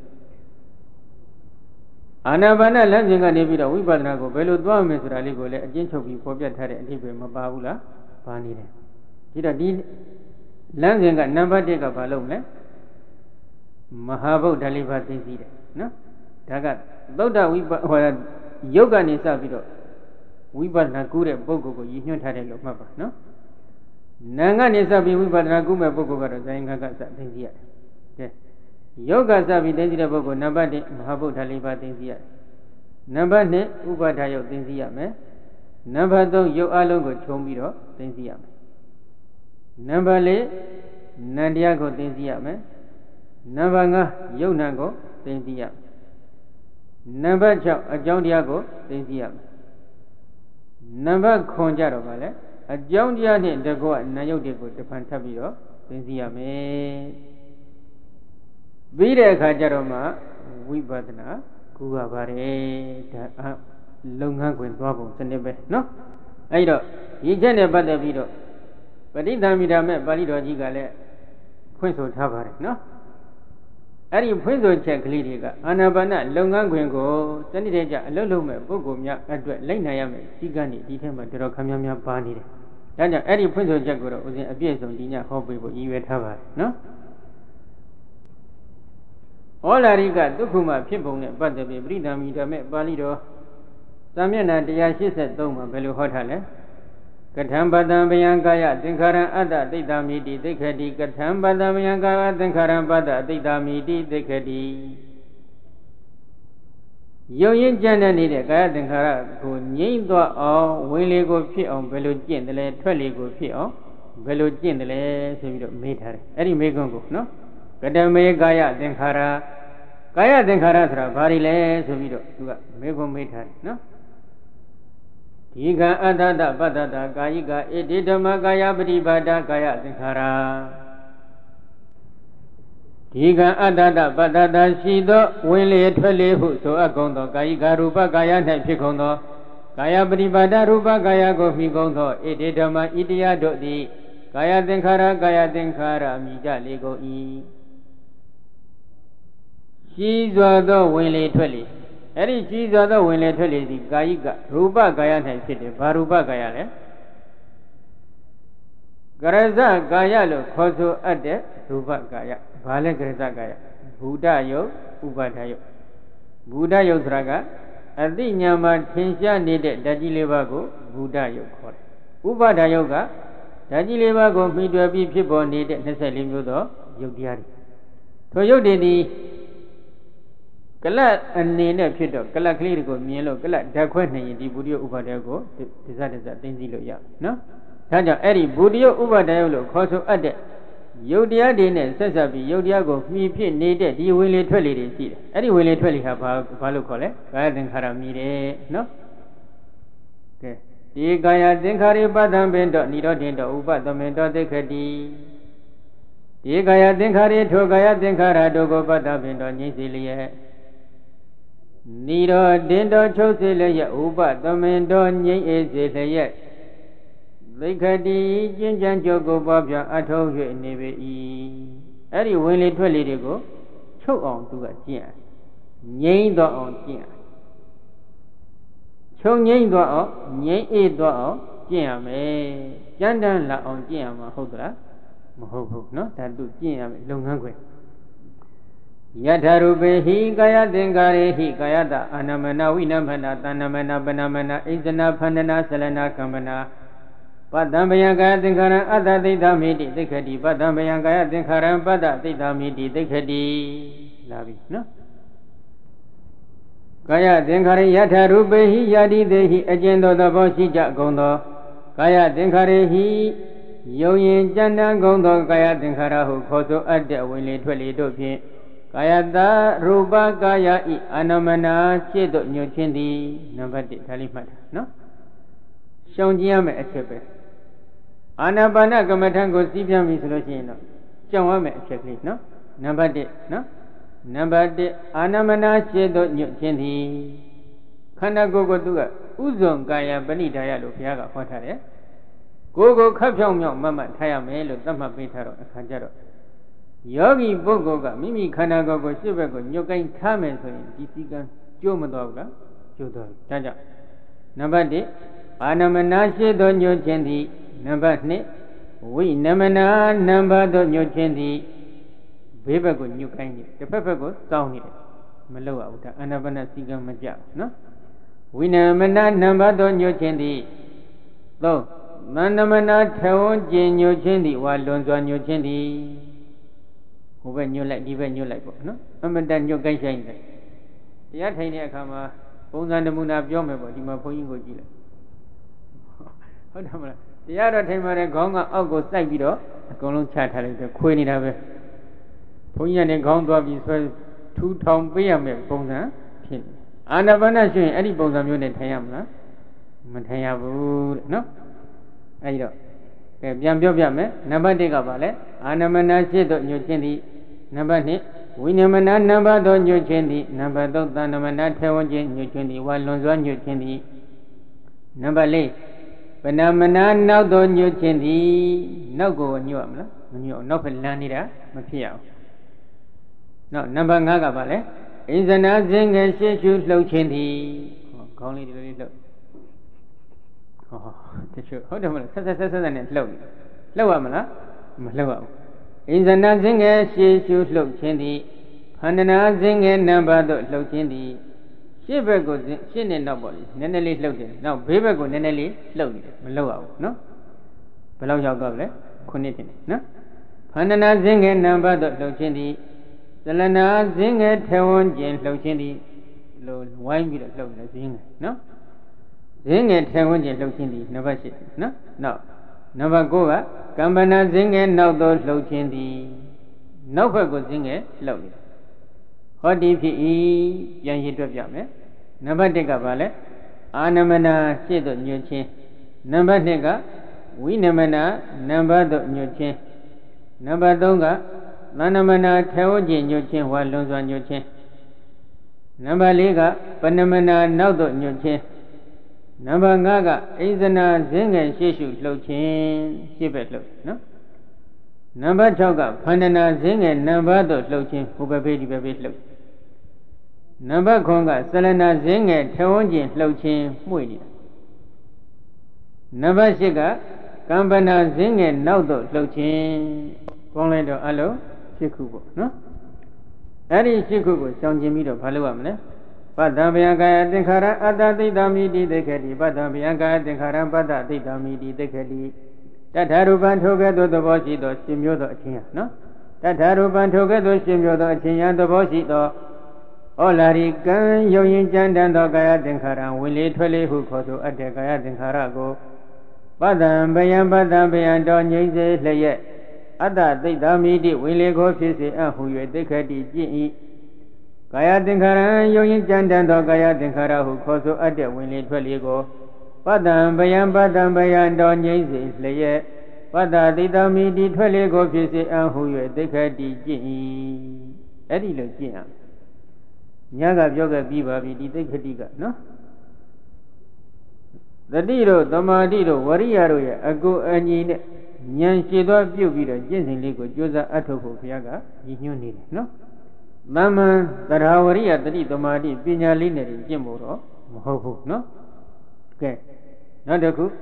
အာနာပါနလမ်းစဉ်ကနေပြီးတော့ဝိပဿနာကိုဘယ်လိုသွားမယ်ဆိုတာလေးကိုလည်းအကျဉ်းချုပ်ပြီးဖော်ပြထားတဲ့အဓိပ္ပာယ်မပါဘူးလားပါနေတယ်ဒီတော့ဒီလမ်းစဉ်ကနံပါတ်၁ကဘာလို့လဲမဟာဗုဒ္ဓလေးပါသိသိတယ်နော်ဒါကသုဒ္ဓဝိပဟောယုတ်ကနေစပြီးတော့ဝိပဿနာကူးတဲ့ပုဂ္ဂိုလ်ကိုရည်ညွှန်းထားတယ်လို့မှတ်ပါနော်နာကနေစပြီးဝိပဿနာကူးမဲ့ပုဂ္ဂိုလ်ကတော့ဇိုင်းကကစသိသိရတယ်ကဲယောဂစပြီးသိသိတဲ့ပုဂ္ဂိုလ်နံပါတ်၁မဟာဗုဒ္ဓလေးပါသိသိရတယ်နံပါတ်၂ဥပါဒယုတ်သိသိရမယ်နံပါတ်၃ယုတ်အလုံးကိုခြုံပြီးတော့သိသိရမယ်နံပါတ်၄နန္တရားကိုသိသိရမယ်နံပါတ်၅ယုတ်နံကိုသိသိရမယ်နံပါတ်၆အကြောင်းတရားကိုသိသိရမယ်နံပါတ်၇ကြတော့ဗာလဲအကြောင်းတရားနဲ့တကောနာယုတ်တွေကိုတစ်ဖန်ထပ်ပြီးတော့သိသိရမယ်ပြီးတဲ့အခါကျတော့မှဝိပဿနာကူရပါတယ်ဒါလုပ်ငန်းခွင်သွားပုံစနစ်ပဲနော်အဲ့တော့ဒီချက်နဲ့ပတ်သက်ပြီးတော့ပဋိသမိဓမ္မေပါဠိတော်ကြီးကလည်းဖွင့်ဆိုထားပါတယ်နော်အဲ့ဒီဖွင့်ဆိုချက်ကလေးတွေကအာနာပါနလုပ်ငန်းခွင်ကိုစနစ်တကျအလုပ်လုပ်မဲ့ပုဂ္ဂိုလ်များအတွက်လိုက်နိုင်ရမယ်ဒီကနေ့ဒီထဲမှာတော်တော်ခမ်းများများပါနေတယ်ဒါကြောင့်အဲ့ဒီဖွင့်ဆိုချက်ကိုတော့ဦးဇင်းအပြည့်စုံဒီညဟောပေးဖို့ရည်ရွယ်ထားပါတယ်နော်ဩလာရိကဒုက္ခမဖြစ်ပုံနဲ့ပတ်သက်ပြီးပရိသမိဓမ္မေပါဠိတော်သာမျက်နှာone eighty-threeမှာဘယ်လိုဟောထားလဲကထံပတံဗယံကာယသင်္ခါရံအတ္တသိတ္တမိတိသိက္ခတိကထံပတံဗယံကာယသင်္ခါရံပတ္တသိတ္တမိတိသိက္ခတိယုံရင်ကြံ့နေတဲ့ကာယသင်္ခါရကိုငြိမ့်သွားအောင်ဝင်လေကိုဖြစ်အောင်ဘယ်လိုကျင့်တယ်လဲထွက်လေကိုဖြစ်အောင်ဘယ်လိုကျင့်တယ်လဲဆိုပြီးတော့မေးထားတယ်အဲ့ဒီမေးခွန်းကိုနော်ကတမေကာယသင်္ခါရကာယသင်္ခါရဆိုတာဘာတွေလဲဆိုပြီးတော့သူကမေခွန်းမေးထားတယ်နော်ဒီကံအတ္တတပတ္တတကာယိကဣတိဓမ္မကာယပฏิပါဒကာယသင်္ခါရဒီကံအတ္တတပတ္တတရှိသောဝင်လေထွက်လေဟုဆိုအပ်ကုန်သောကာယိကရူပကာယ၌ဖြစ်ကုန်သောကာယပฏิပါဒရူပကာယကိုမိကုန်သောဣတိဓမ္မဣတိယတို့သည်ကာယသင်္ခါရကာယသင်္ခါရမိကြလေကုန်၏ရှိစွာသောဝင်လေထွက်လေအဲ့ဒီရှိစွာသောဝင်လေထွက်လေသည်ကာယိကရူပကာယ၌ဖြစ်တယ်ဘာရူပကာယလဲကရဇကာယလို့ခေါ်ဆိုအပ်တဲ့ရူပကာယဘာလဲကရဇကာယဘုဒ္ဓယုတ်ဥပါဒယုတ်ဘုဒ္ဓယုတ်ဆိုတာကအသိဉာဏ်မှာထင်ရှားနေတဲ့ဓာတ်ကြီးလေးပါးကိုဘုဒ္ဓယုတ်ခေါ်တယ်ဥပါဒယုတ်ကဓာတ်ကြီးလေးပါးကိုမှီတွယ်ပြီးဖြစ်ပေါ်နေတဲ့နှစ်ဆယ့်လေးမျိုးသောယုတ်တရားတွေထိုယုတ်တွေသည်ကလတ်အနေနဲ့ဖြစ်တော့ကလတ်ကလေးတွေကိုမြင်လို့ကလတ်ဓာတ်ခွဲနေရင်ဒီဘုဒ္ဓယုတ်ဥပါဒယုတ်ကိုဒီစဒစသိသိလို့ရနော်ဒါကြောင့်အဲ့ဒီဘုဒ္ဓယုတ်ဥပါဒယုတ်လို့ခေါ်ဆိုအပ်တဲ့ယုတ်တရားတွေနဲ့ဆက်ဆက်ပြီးယုတ်တရားကိုမှီဖြစ်နေတဲ့ဒီဝင်လေထွက်လေတွေရှိတယ်အဲ့ဒီဝင်လေထွက်လေဟာဘာဘာလို့ခေါ်လဲကာယသင်္ခါရမြည်တယ်နော်ကဲဒီကာယသင်္ခါရိပတ္တံပင်တော့ဏိရောဓင်တော့ဥပသမင်တော့သိခတိဒီကာယသင်္ခါရိထိုကာယသင်္ခါရတို့ကိုပတ္တပင်တော့ငြိမ့်စေလျက်ဏိရောဓင်တော့ချုပ်စေလျက်ဥပသမင်တော့ငြိမ့်အေစေလျက်သိခတိကျင့်ကြံကြုတ်ကိုပွားပြအထောက်၍နေပေ၏အဲ့ဒီဝင်လေထွက်လေတွေကိုချုပ်အောင်သူကကျင့်ငြိမ့်တော့အောင်ကျင့်ချုပ်ငြိမ့်တော့အောင်ငြိမ့်အေးတော့အောင်ကျင့်ရမယ်ကြမ်းတမ်းလာအောင်ကျင့်ရမှာဟုတ်သလားမဟုတ်ဘူးเนาะဒါသူကျင့်ရမယ်လုပ်ငန်းခွင်ယထာရူပေဟိကာယသင်္ကာရေဟိကာယတအာနမနာဝိနမနာတဏမနာပနမနာဣဇနာဖန္ဒနာဆလနာကမ္မနာပတ္တံဘယံကာယသင်္ခါရံအတ္တသိတ္တမိတိသိက္ခတိပတ္တံဘယံကာယသင်္ခါရံပတ္တသိတ္တမိတိသိက္ခတိလာပြီနော်ကာယသင်္ခါရယထာရူပေဟိယာတိတေဟိအကျဉ်သောသဘောရှိကြကုန်သောကာယသင်္ခါရဟိယုံရင်ကြံတန်းကုန်သောကာယသင်္ခါရဟုခေါ်ဆိုအပ်တဲ့ဝင်လေထွက်လေတို့ဖြင့်ကာယတရူပကာယဤအာနမနာရှေ့သို့ညွှန်ခြင်းသည်နံပါတ်တစ်ဒါလေးမှတ်တာနော်ရှောင်ကျင်ရမယ့်အချက်ပဲအာနာပါနကမ္မထံကိုစီးပြန်ပြီဆိုလို့ရှိရင်တော့ကြောင်ရမယ့်အချက်ကလေးနော်နံပါတ်တစ်နော်နံပါတ်တစ်အာနာမနာရှေ့သို့ညွှန်ခြင်းသည်ခန္ဓာကိုယ်ကိုသူကဥဇွန်ကာယပဏိဒါယလို့ဘုရားကဟောထားတယ်ကိုယ်ကိုခပ်ဖြောင်းဖြောင်းမတ်မတ်ထားရမယ်လို့သတ်မှတ်ပေးထားတော့အခါကျတော့ယောဂီပုဂ္ဂိုလ်ကမိမိခန္ဓာကိုယ်ကိုရှေ့ဘက်ကိုညှို့ကိုင်းထားမယ်ဆိုရင်ဒီစီကံကျိုးမသွားဘူးလားကျိုးသွားပြီဒါကြောင့်နံပါတ်တစ်အာနမနာရှေ့သို့ညွှန်ခြင်းသည်နံပါတ်နှစ်ဝိနမနာနံပါတ်သို့ညွှန်ခြင်းသည်ဘေးဘက်ကိုညှို့ကိုင်းနေတစ်ဖက်ဘက်ကိုစောင်းနေတယ်မလုပ်ရဘူးဒါအာနာပါနစီကံမကြဘူးနော်ဝိနမနာနံပါတ်သို့ညွှန်ခြင်းသည်သုံးမန္တမနာထေဝံကျင်ညွှန်ခြင်းသည်ဝါလွန်စွာညွှန်ခြင်းသည်ဟိုဘက်ညွှတ်လိုက်ဒီဘက်ညွှတ်လိုက်ပေါ့နော်အမတန်ညွှတ်ကိုင်းဆိုင်တယ်တရားထိုင်တဲ့အခါမှာပုံစံနမူနာပြောမယ်ပေါ့ဒီမှာဘုန်းကြီးကိုကြည့်လိုက်ဟုတ်တယ်မလားတရားတော်ထိုင်မှာတဲ့ခေါင်းကအောက်ကိုစိုက်ပြီးတော့အကုန်လုံးချထားလိုက်တယ်ခွေနေတာပဲဘုန်းကြီးကနေခေါင်းသွားပြီးဆွဲထူထောင်ပေးရမယ်ပုံစံဖြစ်နေအာနာပါနရှိရင်အဲ့ဒီပုံစံမျိုးနဲ့ထိုင်ရမလားမထိုင်ရဘူးတဲ့နော်အဲ့ဒီတော့ကဲပြန်ပြောပြမယ်နံပါတ်တစ်ကပါလဲအာနမနာရှိသို့ညွှန်ခြင်းသည်နံပါတ်နှစ်ဝိနမနာနံပါတ်သို့ညွှန်ခြင်းသည်နံပါတ်သုံးသန္နမနာထေဝံခြင်းညွှန်ခြင်းသည်ဝါလွန်စွာညွှန်ခြင်းသည်နံပါတ်လေးပဏမနာနောက်သို့ညွှန်ခြင်းသည်နောက်ကိုညွှတ်ရမလားမညွှတ်နောက်ဖက်လန်းနေတာမဖြစ်ရအောင်နောက်နံပါတ်ငါးကပါလဲဣဇနာစင်ငယ်ရှေ့ရှုလှုပ်ခြင်းသည်ဟောခေါင်းလေးဒီလိုလေးလှုပ်ဟောတချို့ဟုတ်တယ်မလားဆက်ဆက်ဆက်ဆက်နဲ့လှုပ်လှုပ်ရမလားမလှုပ်ရဘူးဣဇနာစင်ငယ်ရှေ့ရှုလှုပ်ခြင်းသည်ဖန္ဒနာစင်ငယ်နံပါတ်သို့လှုပ်ခြင်းသည်ရှေ့ဘက်ကိုရှေ့နဲ့နောက်ပေါ့လေနည်းနည်းလေးလှုပ်တယ်နောက်ဘေးဘက်ကိုနည်းနည်းလေးလှုပ်နေတယ်မလှုပ်ရဘူးနော်ဘယ်လောက်ရောက်တော့လဲခုနှစ်တင်နော်ဖန္ဒနာစင်ငယ်နံပါတ်သို့လှုပ်ခြင်းသည်ဇလနာစင်ငယ်ထေဝံကျင်လှုပ်ခြင်းသည်လိုဝိုင်းပြီးတော့လှုပ်နေစင်ငယ်နော်စင်ငယ်ထေဝံကျင်လှုပ်ခြင်းသည်နံပါတ်ရှစ်နော်နောက်နံပါတ်ကိုကကမ္ပနာစင်ငယ်နောက်သို့လှုပ်ခြင်းသည်နောက်ဘက်ကိုစင်ငယ်လှုပ်နေဟဟောတိဖြစ်၏ပြန်ရည်တွက်ပြမယ်နံပါတ်တစ်ကဘာလဲအာနမနာရှေ့သို့ညွှန်ခြင်းနံပါတ်နှစ်ကဝိနမနာနံပါတ်သို့ညွှန်ခြင်းနံပါတ်သုံးကသန္နမနာထေဝခြင်းညွှန်ခြင်းဝါလွန်စွာညွှန်ခြင်းနံပါတ်လေးကပဏမနာနောက်သို့ညွှန်ခြင်းနံပါတ်ငါးကအိဇနာဇင်းငယ်ရှေ့ရှုလှုပ်ခြင်းရှေ့ဘက်လှုပ်နော်နံပါတ်၆ကဖန္ဒနာဇင်းငယ်နံပါတ်သို့လှုပ်ခြင်းဟိုဘက်ဘေးဒီဘက်ဘေးလှုပ်နံပါတ်ခုကစလနာဇင်းငယ်ထေဝခြင်းလှုပ်ခြင်းမှု့နေတာနံပါတ်၈ကကမ္ပနာဇင်းငယ်နောက်သို့လှုပ်ခြင်းပေါင်းလိုက်တော့အလုံး၈ခုပေါ့နော်အဲ့ဒီ၈ခုကိုရှောင်ကျင်ပြီးတော့ဘာလုပ်ရမလဲပတ္တဗယံကာယသင်္ခါရအတ္တသိတ္တမိတိသိက္ခတိပတ္တဗယံကာယသင်္ခါရပတ္တသိတ္တမိတိသိက္ခတိတထရူပံထိုကဲ့သို့သဘောရှိသောရှင်မျိုးသောအချင်းရနော်တထရူပံထိုကဲ့သို့ရှင်မျိုးသောအချင်းရသဘောရှိသောဩလာရိကံယုံရင်ကြံတန်သောကာယသင်္ခါရဝင်လေထွက်လေဟုခေါ်ဆိုအပ်တဲ့ကာယသင်္ခါရကိုပတ္တဗယံပတ္တဗယံတော်ငြိမ့်စေလျက်အတ္တသိတ္တမိတိဝင်လေကိုဖြစ်စေအဟု၍သိက္ခတိကျင့်၏ကာယသင်္ခါရယုံရင်ကြံတန်သောကာယသင်္ခါရဟုခေါ်ဆိုအပ်တဲ့ဝင်လေထွက်လေကိုပတ္တဗယံပတ္တဗယံတော်ငြိမ့်စေလျက်ပတ္တသိတ္တမိတိထွက်လေကိုဖြစ်စေအဟု၍သိက္ခတိကျင့်၏အဲ့ဒီလိုကျင့်ရညာကပြောခဲ့ပြီးပါပြီဒီသိက္ခတိကနော်သတိတို့သမာဓိတို့ဝရိယတို့ရဲ့အကိုအညီနဲ့ဉာဏ်ရှိသောပြုတ်ပြီးတော့ကျင့်စဉ်လေးကိုကြိုးစားအထောက်ဖို့ဘုရားကရည်ညွှန်းနေတယ်နော်သမ္မာသရဝရိယတတိသမာဓိပညာလေးနဲ့ကျင့်ဖို့တော့မဟုတ်ဘူးနော်ကဲနောက်တစ်ခု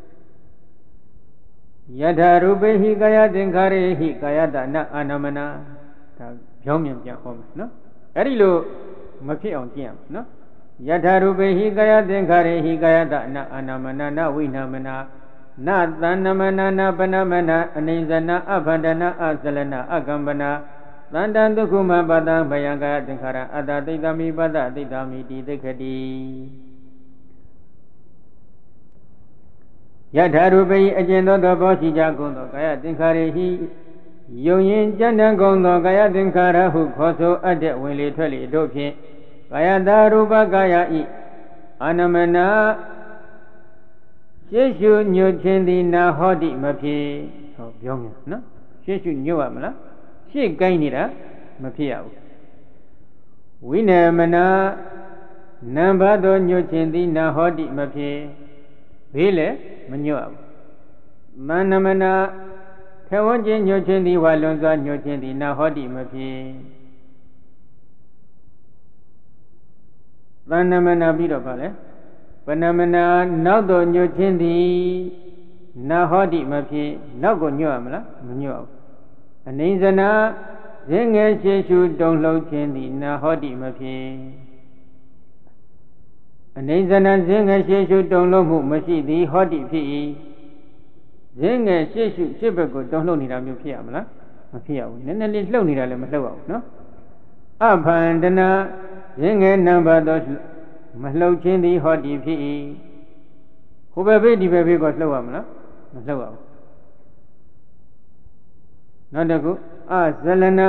ယထာရူပေဟိကာယသင်္ခါရေဟိကာယတနာအာနမနာဒါပြောင်းပြန်ပြန်ဟောမယ်နော်အဲ့ဒီလိုမဖြစ်အောင်ကျင့်ရမယ်နော်ယထာရူပေဟိကာယသင်္ခါရေဟိကာယတနာအာနမနာနဝိနမနာနသန္နမနာနပနမနာအနိဇနာအဖန္ဒနာအဇလနာအကမ္ပနာသန္တံဒုက္ခမပတံဘယံကာယသင်္ခါရအတ္တသိတ္တမိပတ္တသိတ္တမိတိသိက္ခတိယထာရူပိအကျဉ်သောသဘောရှိကြကုန်သောကာယသင်္ခါရေဟိယုံရင်ကြံ့တန်ကုန်သောကာယသင်္ခါရဟုခေါ်ဆိုအပ်တဲ့ဝင်လေထွက်လေတို့ဖြင့်ကာယတာရူပကာယဤအာနမနာရှေ့ရှုညွတ်ခြင်းသည်နာဟောတိမဖြစ်ဟောပြောမယ်နော်ရှေ့ရှုညွတ်ရမလားရှေ့ကိုင်းနေတာမဖြစ်ရဘူးဝိနမနာနံပါတ်သောညွတ်ခြင်းသည်နာဟောတိမဖြစ်ဘေးလေမညွတ်ဘူးမန္နမနာထေဝခြင်းညွတ်ခြင်းသည်ဝါလွန်စွာညွတ်ခြင်းသည်နာဟောတိမဖြစ်သန္နမနာပြီးတော့ဗာလဲပဏမနာနောက်တော့ညွတ်ခြင်းသည်နာဟောတိမဖြစ်နောက်ကိုညွတ်ရမလားမညွတ်ဘူးအနိစ္စနာဇင်းငယ်ရှေရှုတုံလှုပ်ခြင်းသည်နာဟောတိမဖြစ်အနိစ္စနာဇင်းငယ်ရှေရှုတုံလှုပ်မှုမရှိသည်ဟောတိဖြစ်၏ဇင်းငယ်ရှေရှုရှစ်ဘက်ကိုတုံလှုပ်နေတာမျိုးဖြစ်ရမလားမဖြစ်ရဘူးနည်းနည်းလေးလှုပ်နေတာလည်းမလှုပ်ရဘူးနော်အဖန္ဒနာဇင်းငယ်နံပါတ်သောမလှုပ်ခြင်းသည်ဟောတိဖြစ်၏ဟိုဘက်ဘေးဒီဘက်ဘေးကိုလှုပ်ရမလားမလှုပ်ရဘူးနောက်တစ်ခုအဇလနာ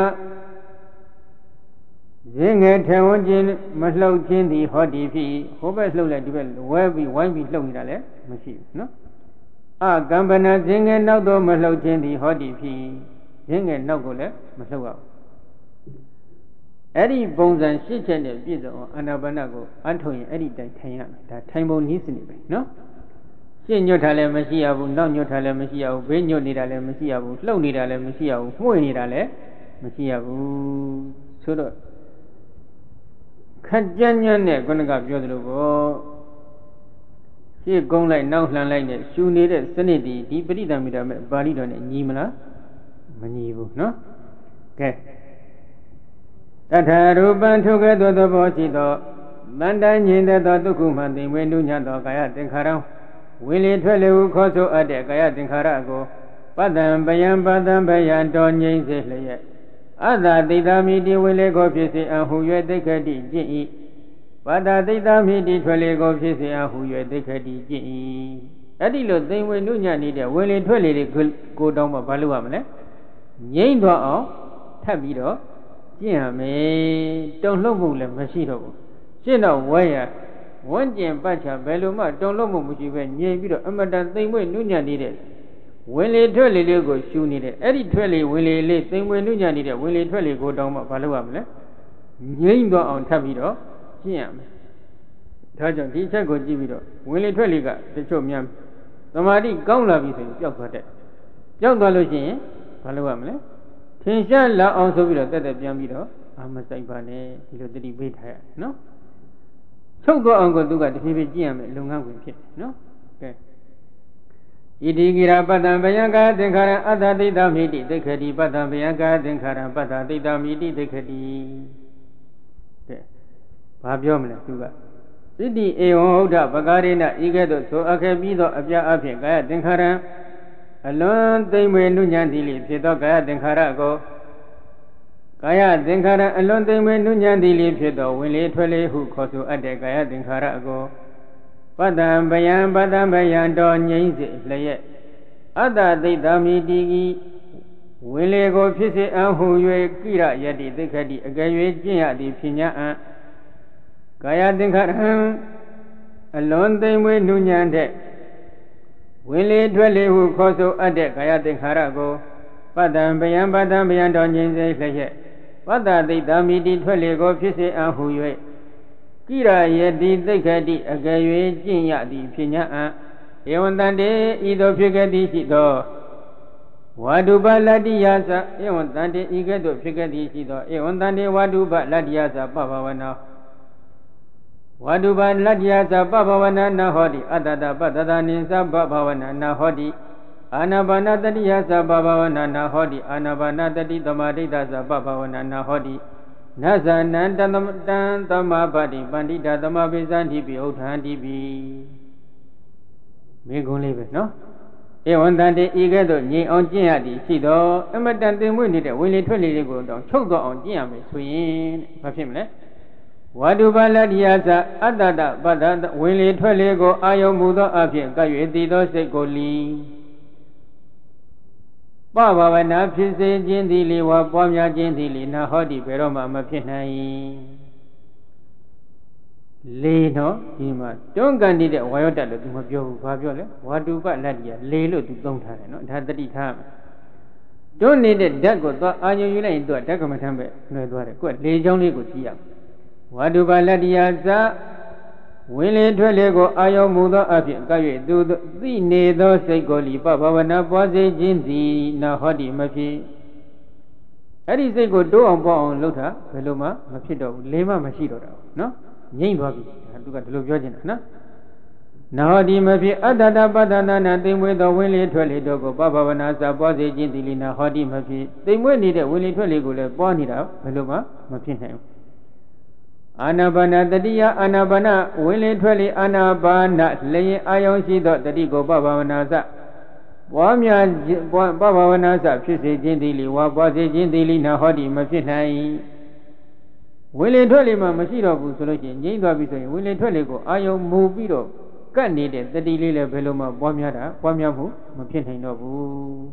ဇင်းငယ်ထေဝခြင်းမလှုပ်ခြင်းသည်ဟောတိဖြစ်၏ဟိုဘက်လှုပ်လိုက်ဒီဘက်ဝဲပြီးဝိုင်းပြီးလှုပ်နေတာလည်းမရှိဘူးနော်အကမ္ပနာဇင်းငယ်နောက်တော့မလှုပ်ခြင်းသည်ဟောတိဖြစ်၏ဇင်းငယ်နောက်ကိုလည်းမလှုပ်ရဘူးအဲ့ဒီပုံစံရှစ်ချက်နဲ့ပြည့်စုံအောင်အာနာပါနကိုအထုတ်ရင်အဲ့ဒီတိုင်ထိုင်ရမယ်ဒါထိုင်ပုံနည်းစနစ်ပဲနော်ရှင်းညွတ်ထားလည်းမရှိရဘူးနောက်ညွတ်ထားလည်းမရှိရဘူးဘေးညွတ်နေတာလည်းမရှိရဘူးလှုပ်နေတာလည်းမရှိရဘူးမှု့နေတာလည်းမရှိရဘူးဆိုတော့ခက်ကြမ်းကြမ်းနဲ့ခုနကပြောသလိုပေါ့ရှင်းကုန်းလိုက်နောက်လှန်လိုက်နဲ့ရှူနေတဲ့စနစ်ဒီဒီပရိသမီတာမဲ့ပါဠိတော်နဲ့ညီမလားမညီဘူးနော်ကဲတထရူပံထုကဲ့သို့သဘောရှိသောတန်တန်ညင်တဲ့သောဒုက္ခမှသိဝေနုညသောကာယသင်္ခါရဝင်လေထွက်လေဟုခေါ်ဆိုအပ်တဲ့ကာယသင်္ခါရကိုပတ္တံပယံပတ္တံပယံတော်ငြိမ့်စေလျက်အတ္တတိတ္တမိတိဝင်လေကိုဖြစ်စေအဟု၍သိက္ခတိကျင့်၏ပတ္တတိတ္တမိတိထွက်လေကိုဖြစ်စေအဟု၍သိက္ခတိကျင့်၏အဲ့ဒီလိုသိဝေနုညနေတဲ့ဝင်လေထွက်လေတွေကိုတောင်းမှဘာလို့ရမလဲငြိမ့်တော့အောင်ထပ်ပြီးတော့ကျင့်ရမယ်တုံ့လှုပ်မှုလည်းမရှိတော့ဘူးရှင်းတော့ဝဲရဝန်းကျင်ပတ်ချဘယ်လိုမှတုံ့လှုပ်မှုမရှိပဲငြိမ်ပြီးတော့အမတန်သိမ်မွေ့နုညံ့နေတဲ့ဝင်လေထွက်လေလေးကိုရှူနေတဲ့အဲ့ဒီထွက်လေဝင်လေလေးသိမ်မွေ့နုညံ့နေတဲ့ဝင်လေထွက်လေကိုတောင်းမှဘာလုပ်ရမလဲငြိမ်တော့အောင်ထပ်ပြီးတော့ကျင့်ရမယ်ဒါကြောင့်ဒီချက်ကိုကြည့်ပြီးတော့ဝင်လေထွက်လေကတချို့များသမာဓိကောင်းလာပြီဆိုရင်ပျောက်သွားတဲ့ပျောက်သွားလို့ရှိရင်ဘာလုပ်ရမလဲထင်ရှားလာအောင်ဆိုပြီးတော့တက်တက်ပြန်ပြီးတော့အာမစိုက်ပါနဲ့ဒီလိုတတိပေးထားရနော်ချုပ်သွားအောင်ကိုသူကတဖြည်းဖြည်းကြည့်ရမယ်လုပ်ငန်းဝင်ဖြစ်တယ်နော်ကဲဣတိကိရာပတ္တံဘယံကာသင်္ခါရအတ္တတိတမိတိသိက္ခတိပတ္တံဘယံကာသင်္ခါရပတ္တတိတမိတိသိက္ခတိကဲဘာပြောမလဲသူကဣတိဧဝံဟုတ်ဒပကာရိဏဤကဲ့သို့ဆိုအပ်ခဲ့ပြီးသောအပြအဖြစ်ကာယသင်္ခါရအလွန်သိမ့်မွေနုညံ့သည်လေဖြစ်သောကာယသင်္ခါရကိုကာယသင်္ခါရအလွန်သိမ့်မွေနုညံ့သည်လေဖြစ်သောဝင်လေထွက်လေဟုခေါ်ဆိုအပ်တဲ့ကာယသင်္ခါရကိုပတ္တံဘယံပတ္တံဘယံတော်ငြိမ့်စေလျက်အတ္တသိတမိတိကိဝင်လေကိုဖြစ်စေအံဟု၍ကိရယတိသိက္ခတိအကယ်၍ကျင့်ရသည်ဖြစ်냐အံကာယသင်္ခါရအလွန်သိမ့်မွေနုညံ့တဲ့ဝင်လေထွက်လေဟုခေါ်ဆိုအပ်တဲ့ကာယသင်္ခါရကိုပတ္တံဘယံပတ္တံဘယံတော်ငြိမ့်စေလျက်ပတ္တသိတမိတိထွက်လေကိုဖြစ်စေအံဟု၍ကိရယတိသိက္ခတိအကယ်၍ကျင့်ရသည်ဖြစ်냐အံဧဝံတန္တေဤသို့ဖြစ်ခဲ့သည်ရှိသောဝါဒုပလတ္တိယသဧဝံတန္တေဤကဲ့သို့ဖြစ်ခဲ့သည်ရှိသောဧဝံတန္တေဝါဒုပလတ္တိယသပဘဝနာဝါဒုပလတ္တိယသပဘဝနာနဟောတိအတ္တတပတ္တသနိသပဘဝနာနဟောတိအာနာပါနတတိယသပဘဝနာနဟောတိအာနာပါနတတိသမာဓိတသပဘဝနာနဟောတိနသနံတံတံသမပတိပန္တိတသမပိသန္တိပိဥဋ္ဌံတိပိမေကုံးလေးပဲနော်ဧဝံတန္တေဤကဲ့သို့ငြိမ်အောင်ကျင့်ရသည်ရှိသောအမတန်တင်မွေ့နေတဲ့ဝင်လေထွက်လေတွေကိုတော့ချုပ်တော့အောင်ကျင့်ရမယ်ဆိုရင်ဘာဖြစ်မလဲဝါဒုပလတ္တိယသအတ္တတပတ္တဝင်လေထွက်လေကိုအာယုံမူသောအဖြစ်ကပ်၍တည်သောစိတ်ကိုလီပဘဝနာဖြစ်စေခြင်းသည်လေဝါပွားများခြင်းသည်လေနာဟောတိဘယ်တော့မှမဖြစ်နိုင်လေနော်ဒီမှာတွန်းကန်နေတဲ့ဝါယောတလို့သူမပြောဘူးဘာပြောလဲဝါတုပလတ္တိယလေလို့သူသုံးထားတယ်နော်ဒါတတိထားမယ်တွန်းနေတဲ့ဓာတ်ကိုသွားအာညွယူလိုက်ရင်သူကဓာတ်ကမထမ်းပဲနှွယ်သွားတယ်ကိုယ်လေချောင်းလေးကိုကြည့်ရဝါတုပလတ္တိယသဝင်လေထွက်လေကိုအာယုံမူသောအဖြစ်ကပ်၍သူသိနေသောစိတ်ကိုလီပဘဝနာပွားစေခြင်းသည်နာဟောတိမဖြစ်အဲ့ဒီစိတ်ကိုတိုးအောင်ပေါ့အောင်လုပ်တာဘယ်လိုမှမဖြစ်တော့ဘူးလေးမှမရှိတော့တာနော်ငြိမ့်သွားပြီဒါသူကဒီလိုပြောချင်တာနော်နာဟောတိမဖြစ်အတ္တတပတ္တနာနာသိမ့်မွေသောဝင်လေထွက်လေတို့ကိုပဘဝနာစာပွားစေခြင်းသည်လီနာဟောတိမဖြစ်သိမ့်မွေနေတဲ့ဝင်လေထွက်လေကိုလည်းပွားနေတာဘယ်လိုမှမဖြစ်နိုင်ဘူးအာနာပါနတတိယအာနာပါနဝင်လေထွက်လေအာနာပါနလျင်အာယုံရှိသောတတိကိုပဘဝနာစပွားများပဘဝနာစဖြစ်စေခြင်းသည်လီဝါပွားစေခြင်းသည်လီနာဟောတိမဖြစ်နိုင်ဝင်လေထွက်လေမှမရှိတော့ဘူးဆိုလို့ရှိရင်ငြိမ့်သွားပြီဆိုရင်ဝင်လေထွက်လေကိုအာယုံမူပြီးတော့ကတ်နေတဲ့တတိလေးလည်းဘယ်လိုမှပွားများတာပွားများမှုမဖြစ်နိုင်တော့ဘူး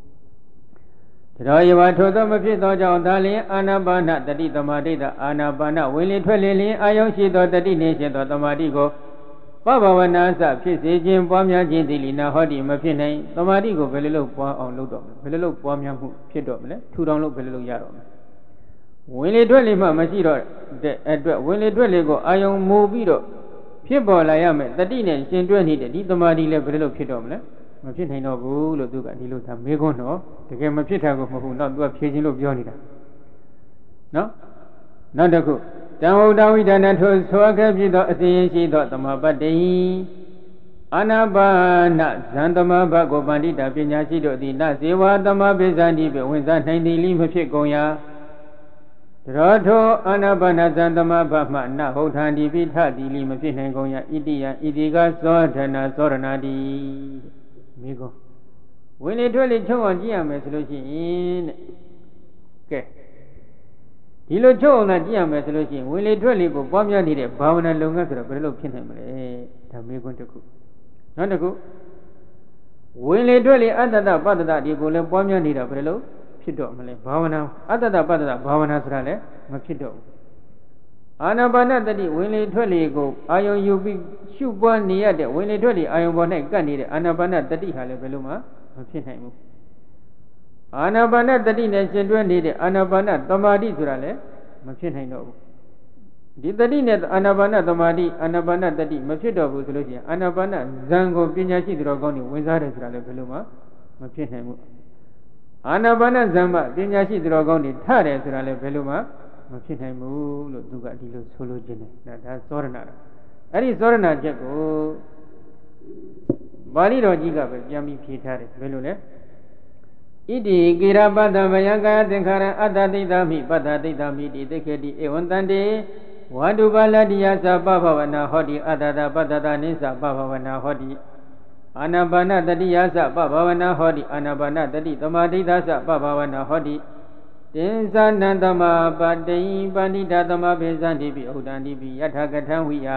တော်ရဝထိုသောမဖြစ်သောကြောင့်ဒါလျင်အာနာပါနတတိသမာဓိတအာနာပါနဝင်လေထွက်လေလျင်အာယုံရှိသောတတိနှင့်ရှိသောသမာဓိကိုပဘဝနာစဖြစ်စေခြင်းပွားများခြင်းသည်လီနာဟောတိမဖြစ်နိုင်သမာဓိကိုဘယ်လိုလုပ်ပွားအောင်လုပ်တော့မလဲဘယ်လိုလုပ်ပွားများမှုဖြစ်တော့မလဲထူထောင်လို့ဘယ်လိုလုပ်ရတော့မလဲဝင်လေထွက်လေမှမရှိတော့တဲ့အတွက်ဝင်လေထွက်လေကိုအာယုံမူပြီးတော့ဖြစ်ပေါ်လာရမယ်တတိနဲ့ရှင်တွဲနေတဲ့ဒီသမာဓိလည်းဘယ်လိုလုပ်ဖြစ်တော့မလဲမဖြစ်နိုင်တော့ဘူးလို့သူကဒီလိုသာမေးခွန်းတော့တကယ်မဖြစ်တာကိုမဟုတ်ဘူးတော့သူကဖြေခြင်းလို့ပြောနေတာနော်နောက်တစ်ခုတံဝုဒ္ဒဝိဒနာထိုဆိုအပ်ခဲ့ပြီးသောအစဉ်ရှိသောသမပတ္တိအာနာပါနဇန်သမဘကိုပန္တိတာပညာရှိတို့သည်နဇေဝသမပိဇန္တိပဝင်စားနိုင်သည်လိမဖြစ်ကုန်ရာရောထိုအာနာပါနဇန်သမဘမှနဟုတ်ထံဒီပိထတိလိမဖြစ်နိုင်ကုန်ရာဣတိယဣတိကသောဓနာသောရဏတိမိကောဝင်လေထွက်လေချုပ်အောင်ကြည့်ရမယ်ဆိုလို့ရှိရင်တဲ့ကဲဒီလိုချုပ်အောင်သာကြည့်ရမယ်ဆိုလို့ရှိရင်ဝင်လေထွက်လေကိုပွားများနေတဲ့ဘာဝနာလုပ်ငန်းဆိုတော့ဘယ်လိုဖြစ်နိုင်မလဲဒါမေးခွန်းတစ်ခုနောက်တစ်ခုဝင်လေထွက်လေအတ္တတပတ္တတဒီကိုလည်းပွားများနေတာဘယ်လိုဖြဖြစ်တော့မလဲဘာဝနာအတ္တတပတ္တဘာဝနာဆိုတာလည်းမဖြစ်တော့ဘူးအာနာပါနတတိဝင်လေထွက်လေကိုအာယုံယူပြီးရှုပွားနေရတဲ့ဝင်လေထွက်လေအာယုံပေါ်၌ကပ်နေတဲ့အာနာပါနတတိဟာလည်းဘယ်လိုမှမဖြစ်နိုင်ဘူးအာနာပါနတတိနဲ့ရှင်တွဲနေတဲ့အာနာပါနသမာဓိဆိုတာလည်းမဖြစ်နိုင်တော့ဘူးဒီတတိနဲ့အာနာပါနသမာဓိအာနာပါနတတိမဖြစ်တော့ဘူးဆိုလို့ရှိရင်အာနာပါနဇံကိုပညာရှိသူတော်ကောင်းတွေဝင်စားတယ်ဆိုတာလည်းဘယ်လိုမှမဖြစ်နိုင်ဘူးအာနာပါနဇံမပညာရှိသူတော်ကောင်းတွေထတယ်ဆိုတာလည်းဘယ်လိုမှမဖြစ်နိုင်ဘူးလို့သူကဒီလိုဆိုလိုခြင်းတယ်ဒါသောရဏအဲ့ဒီသောရဏချက်ကိုပါဠိတော်ကြီးကပဲပြန်ပြီးဖြေထားတယ်ဘယ်လိုလဲဣတိကိရပတ္တဗယံကာယသင်္ခါရအတ္တတိတ္တမိပတ္တတိတ္တမိတိသိက္ခေတိဧဝံတန္တေဝါတုပါလတ္တိယသပဘဝနာဟောတိအတ္တတပတ္တတနိစ္စပဘဝနာဟောတိအာနာပါနတတိယသပဘဝနာဟောတိအာနာပါနတတိသမာဓိသသပဘဝနာဟောတိတင်္ဇနန္တမပတိပဏိတသမဘေဇန္တိပိဥဒ္ဒန္တိပိယထာကထံဝိယ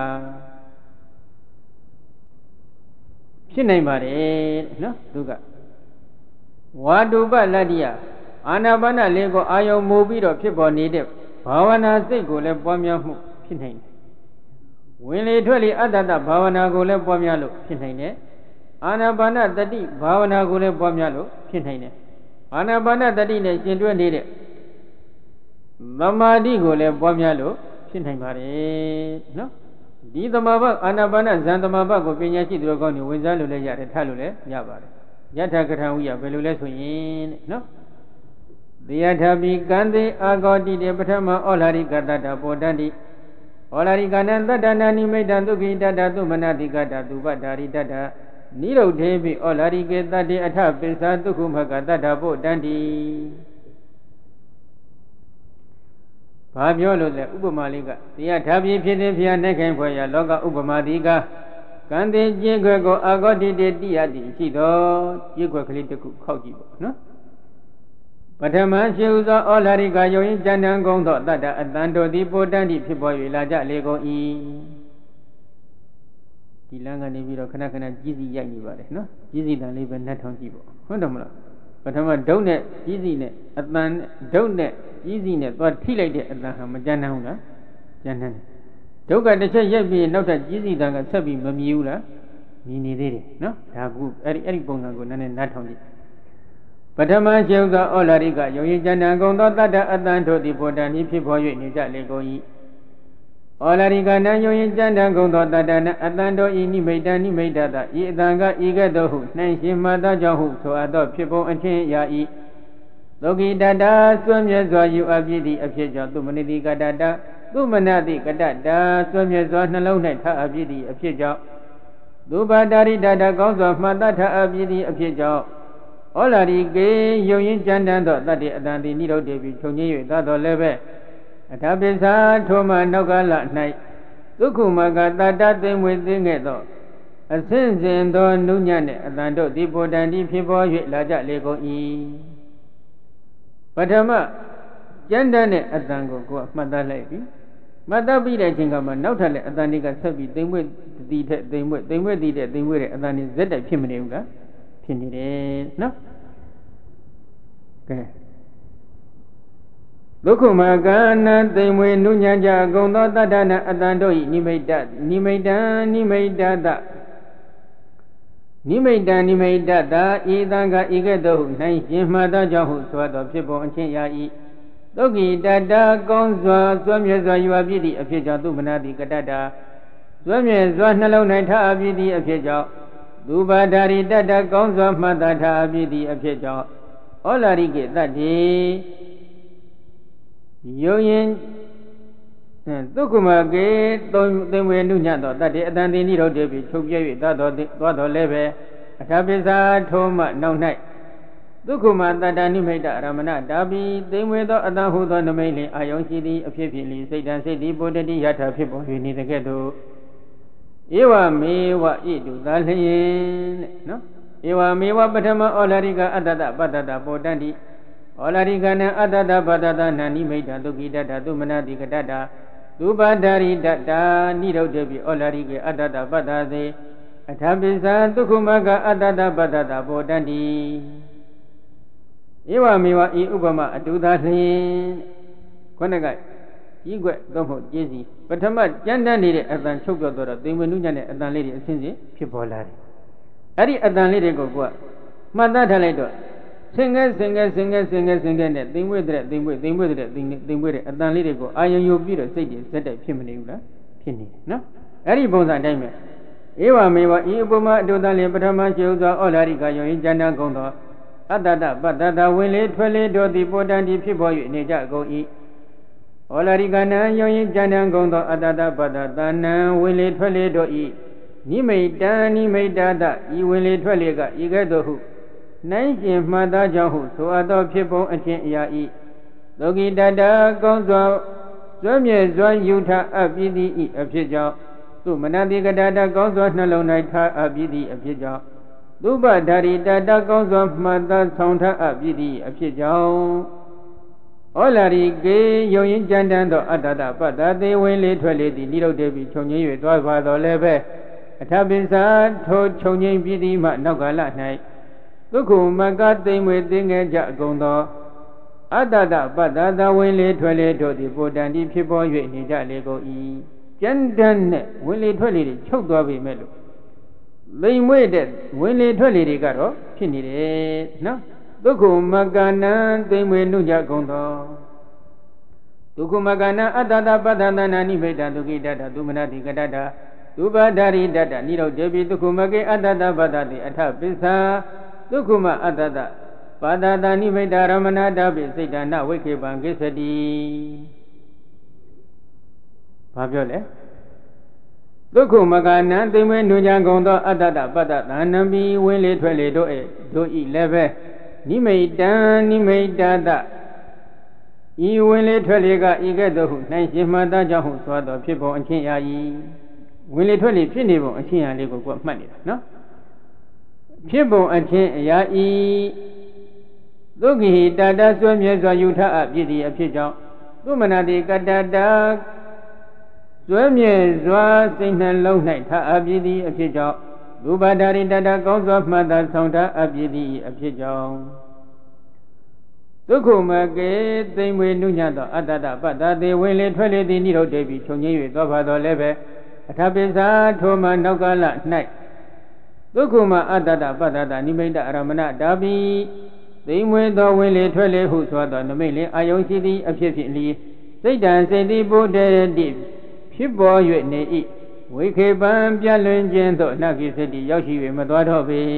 ဖြစ်နိုင်ပါတယ်နော်သူကဝါတုပလတ္တိယအာနာပါနလေးကိုအာယုံမူပြီးတော့ဖြစ်ပေါ်နေတဲ့ဘာဝနာစိတ်ကိုလည်းပွားများမှုဖြစ်နိုင်တယ်ဝင်လေထွက်လေအတ္တတဘာဝနာကိုလည်းပွားများလို့ဖြစ်နိုင်တယ်အာနာပါနတတိဘာဝနာကိုလည်းပွားများလို့ဖြစ်နိုင်တယ်အာနာပါနတတိနဲ့ရှင်တွဲနေတဲ့သမာဓိကိုလည်းပွားများလို့ဖြစ်နိုင်ပါတယ်နော်ဒီသမာဘအာနာပါနဇံသမာဘကိုပညာရှိသူတော်ကောင်းတွေဝင်စားလို့လည်းရတယ်ထလို့လည်းရပါတယ်ယထာကထံဝိယဘယ်လိုလဲဆိုရင်တဲ့နော်သေယထာပိကံသေးအာဂောတိတေပထမဩလာရိကတတပောတန္တိဩလာရိကနံတတ္တနာနိမိတံဒုက္ခိတတသုမနတိကတသုပဒါရိတတနိရုဒ္ဓေပိဩလာရိကေတတ္တေအထပိစ္ဆာဒုက္ခမကတတ္တပောတန္တိဘာပြောလို့လဲဥပမာလေးကသေယထာပိဖြစ်တဲ့ဖျားနိုင်ခိုင်ဖွယ်ရလောကဥပမာတိကကံသေးကျင်းခွက်ကိုအာဂောတိတေတိယတိရှိတော်ကျင်းခွက်ကလေးတစ်ခုခောက်ကြည့်ပေါ့နော်ပထမရှိဥသောဩလာရိကယုံရင်ကျန်တန်ကုန်သောတတ္တအတန်တို့သည်ပိုတန်တိဖြစ်ပေါ်၍လာကြလေကုန်၏ဒီလမ်းကနေပြီးတော့ခဏခဏကြီးစီရိုက်နေပါတယ်နော်ကြီးစီတန်လေးပဲနှက်ထောင်ကြည့်ပေါ့ဟုတ်တယ်မလားပထမဒုတ်နဲ့ကြီးစီနဲ့အတန်ဒုတ်နဲ့ကြီးစီနဲ့သွားထိလိုက်တဲ့အတန်ဟာမကျန်နိုင်ဘူးလားကျန်နိုင်တယ်ဒုက္ခတစ်ချက်ရိုက်ပြီးနောက်ထပ်ကြီးစီတန်ကဆက်ပြီးမမြည်ဘူးလားမြည်နေသေးတယ်နော်ဒါကူအဲ့ဒီအဲ့ဒီပုံစံကိုနည်းနည်းနှက်ထောင်ကြည့်ပထမရှိဥသောဩလာရိကယုံရင်ကျန်တန်ကုန်သောတတ္တအတန်တို့သည်ဘောတန်ဤဖြစ်ပေါ်၍နေကြလေကုန်၏ဩလာရိကနံယုံရင်ကျန်တန်ကုန်သောတတ္တနအတန်တို့ဤနိမိတံနိမိတတဤအတန်ကဤကဲ့သို့ဟုနှိုင်းရှင်မှသောကြောင့်ဟုဆိုအပ်သောဖြစ်ပုံအချင်းရာ၏သုခိတတစွန့်မြဲစွာယူအပ်ပြီးသည့်အဖြစ်ကြောင့်သူမနိတိကတတသူမနတိကတတစွန့်မြဲစွာနှလုံး၌ထအပ်ပြီးသည့်အဖြစ်ကြောင့်သူဘာတာရိတတကောင်းစွာမှတ်တထအပ်ပြီးသည့်အဖြစ်ကြောင့်ဩလာရိကေယုံရင်ကြမ်းတမ်းသောတတ္တိအတန်တိနိရောဓေပြီးခြုံငင်း၍သတော်လည်းပဲအထာပိစ္ဆာထိုမှနောက်ကလ၌ဒုက္ခမကတတ္တသိမွေသိငဲ့သောအစင်းစင်သောနုညံ့တဲ့အတန်တို့သည်ပိုတန်တိဖြစ်ပေါ်၍လာကြလေကုန်၏ပထမကြမ်းတမ်းတဲ့အတန်ကိုကိုယ်ကမှတ်သားလိုက်ပြီမှတ်သားပြီးတဲ့အချိန်ကမှနောက်ထပ်လည်းအတန်တွေကဆက်ပြီးသိမွေတည်တဲ့သိမွေသိမွေတည်တဲ့သိမွေတဲ့အတန်တွေဇက်တိုက်ဖြစ်မနေဘူးလားဖြစ်နေတယ်နော်ကဲဒုက္ခမကနသိမွေနုညံကြအကုန်သောတတ္တနာအတန်တို့၏နိမိတနိမိတံနိမိတတနိမိတံနိမိတတဤတံကဤကဲ့သို့နိုင်ရှင်မှသောကြောင့်ဟုဆိုသောဖြစ်ပုံအချင်းရာ၏သုခိတတကောင်းစွာစွမ်းမြဲစွာယူအပ်ပြီးသည့်အဖြစ်ကြောင့်သူမနာတိကတတစွမ်းမြဲစွာနှလုံး၌ထအပ်ပြီးသည့်အဖြစ်ကြောင့်သူဘာဒါရိတတကောင်းစွာမှတ်သားထားအပြီးသည့်အဖြစ်ကြောင့်ဩလာရိကေတတ္တိယုံရင်ဒုက္ခမကေသုံးသိမွေနုညံ့သောတတ္တိအတန်တိနိရောဓေပြီးချုပ်ပြ၍သွားတော်သွားတော်လည်းပဲအထာပိစ္ဆာထိုမှနောက်၌ဒုက္ခမတတ္တနိမိတရမဏတာပိသိမွေသောအတန်ဟုသောနမိတ်လင်အာယုံရှိသည်အဖြစ်ဖြစ်လီစိတ်တံစိတ်သည်ပုတ္တိယထာဖြစ်ပေါ်၍နေတဲ့ကဲ့သို့ဧဝမေဝဣတုသာလျင်တဲ့နော်ဧဝမေဝပထမဩလာရိကအတ္တတပတ္တတပောတန္တိဩလာရိကနံအတ္တတပတ္တတနာနိမိတံဒုက္ခိတတသုမနတိကတတသူပါဒရိတတနိရုဒ္ဓေပိဩလာရိကေအတ္တတပတ္တသေအထာပိစ္ဆာဒုက္ခမကအတ္တတပတ္တတပောတန္တိဧဝမေဝဤဥပမာအတူသာလျင်ခொနကကြီးကွက်သို့မဟုတ်ကျေးစီပထမကြမ်းတမ်းနေတဲ့အတန်ချုပ်ပြောတော့သိမ်မွေနုညံ့တဲ့အတန်လေးတွေအစဉ်စဉ်ဖြစ်ပေါ်လာတယ်အဲ့ဒီအတန်လေးတွေကိုကမှတ်သားထားလိုက်တော့စင်ငယ်စင်ငယ်စင်ငယ်စင်ငယ်စင်ငယ်နဲ့သိမ်မွေတဲ့သိမ်မွေသိမ်မွေတဲ့သိမ်သိမ်မွေတဲ့အတန်လေးတွေကိုအာယုံယူပြီးတော့စိတ်တွေစက်တိုက်ဖြစ်မနေဘူးလားဖြစ်နေတယ်နော်အဲ့ဒီပုံစံအတိုင်းပဲဧဝမေဝဤဥပမာအတူသာလျင်ပထမရှိဥစွာဩလာရိကယောယင်ကျမ်းနာကုန်သောအတ္တတပတ္တတဝင်လေထွက်လေတို့သည်ပေါ်တန်သည်ဖြစ်ပေါ်၍နေကြကုန်၏ဩလာရိကနံယောယင်ကျမ်းနာကုန်သောအတ္တတပတ္တတနံဝင်လေထွက်လေတို့၏နိမိတံနိမိတတဤဝင်လေထွက်လေကဤကဲ့သို့ဟုနိုင်ရှင်မှတ်သားကြောင့်ဟုဆိုအပ်သောဖြစ်ပုံအချင်းအရာဤလောကီတတကောင်းစွာစွဲမြဲစွာယူထအပ်ပြီးသည်ဤအဖြစ်ကြောင့်သူမနတိကတတကောင်းစွာနှလုံး၌ထားအပ်ပြီးသည်အဖြစ်ကြောင့်သုဘဓာရီတတကောင်းစွာမှတ်သားဆောင်ထားအပ်ပြီးသည်အဖြစ်ကြောင့်ဩလာရိကေယုံရင်ကြံတန်းသောအတ္တတပတ္တသေးဝင်လေထွက်လေသည်နိရုဒ္ဓေပြီးခြုံငင်း၍သွားပါတော်လည်းပဲအထပင်စာထိုခြုံငင်းပြီးသည်မှနောက်ကာလ၌ဒုက္ခမကသိမ့်မွေသိငယ်ကြအကုန်သောအတ္တတပတ္တသဝင်လေထွက်လေတို့သည်ပိုတန်သည်ဖြစ်ပေါ်၍နေကြလေကုန်၏ကျန်တန်းနဲ့ဝင်လေထွက်လေတွေချုပ်သွားပြီမဲ့လို့သိမ့်မွေတဲ့ဝင်လေထွက်လေတွေကတော့ဖြစ်နေတယ်နော်ဒုက္ခမကနံသိမ့်မွေနှုညကုန်သောဒုက္ခမကနံအတ္တတပတ္တသနာနိမိတဒုက္ခိတတသုမနတိကတတသုဘဓာရိတတနိရောဓေပိဒုက္ခမကေအတ္တတပတ္တတိအထပစ္စာဒုက္ခမအတ္တတပါဒတာနိမိတရမဏတပိစိတ်တနာဝိခေပံကိစ္စတိဘာပြောလဲဒုက္ခမကနံသိမ့်မွေနှုညံကုန်သောအတ္တတပတ္တသနံပိဝင်လေထွက်လေတို့အဲတို့ဤလည်းပဲနိမိတံနိမိတတဤဝင်လေထွက်လေကဤကဲ့သို့ဟုနိုင်ရှင်မှသားကြောင့်ဟုဆိုသောဖြစ်ပုံအချင်းရာဤဝင်လေထွက်လေဖြစ်နေပုံအချင်းရာလေးကိုကိုယ်မှတ်နေတာနော်ဖြစ်ပုံအချင်းအရာဤဒုက္ခိတတဆွေမြဲစွာယူထအဖြစ်သည်အဖြစ်ကြောင့်သုမနာတိကတတဆွေမြဲစွာစိတ်နှလုံး၌ထအဖြစ်သည်အဖြစ်ကြောင့်လူပါဒရိတတကောင်းစွာမှတ်သားဆောင်ထအဖြစ်သည်အဖြစ်ကြောင့်ဒုက္ခမကေသိမ့်မွေနုညံ့သောအတ္တတပတ္တသေးဝင်လေထွက်လေသည်နိရောဓေပြီးခြုံငင်း၍သောပါတော်လည်းပဲအထပိစ္ဆာထိုမှနောက်ကာလ၌ဒုက္ခမအတ္တတပတ္တတနိမိတအရမဏဒါပိသိမ့်မွေသောဝင်လေထွက်လေဟုဆိုသောနမိတ်လေအာယုံရှိသည်အဖြစ်ဖြင့်လီစိတ်တံစိတ်တိဘုဒ္ဓတိဖြစ်ပေါ်၍နေ၏ဝိခေပံပြန့်လွင်ခြင်းသို့နဂိစတိရောက်ရှိ၍မသွားတော့ပေ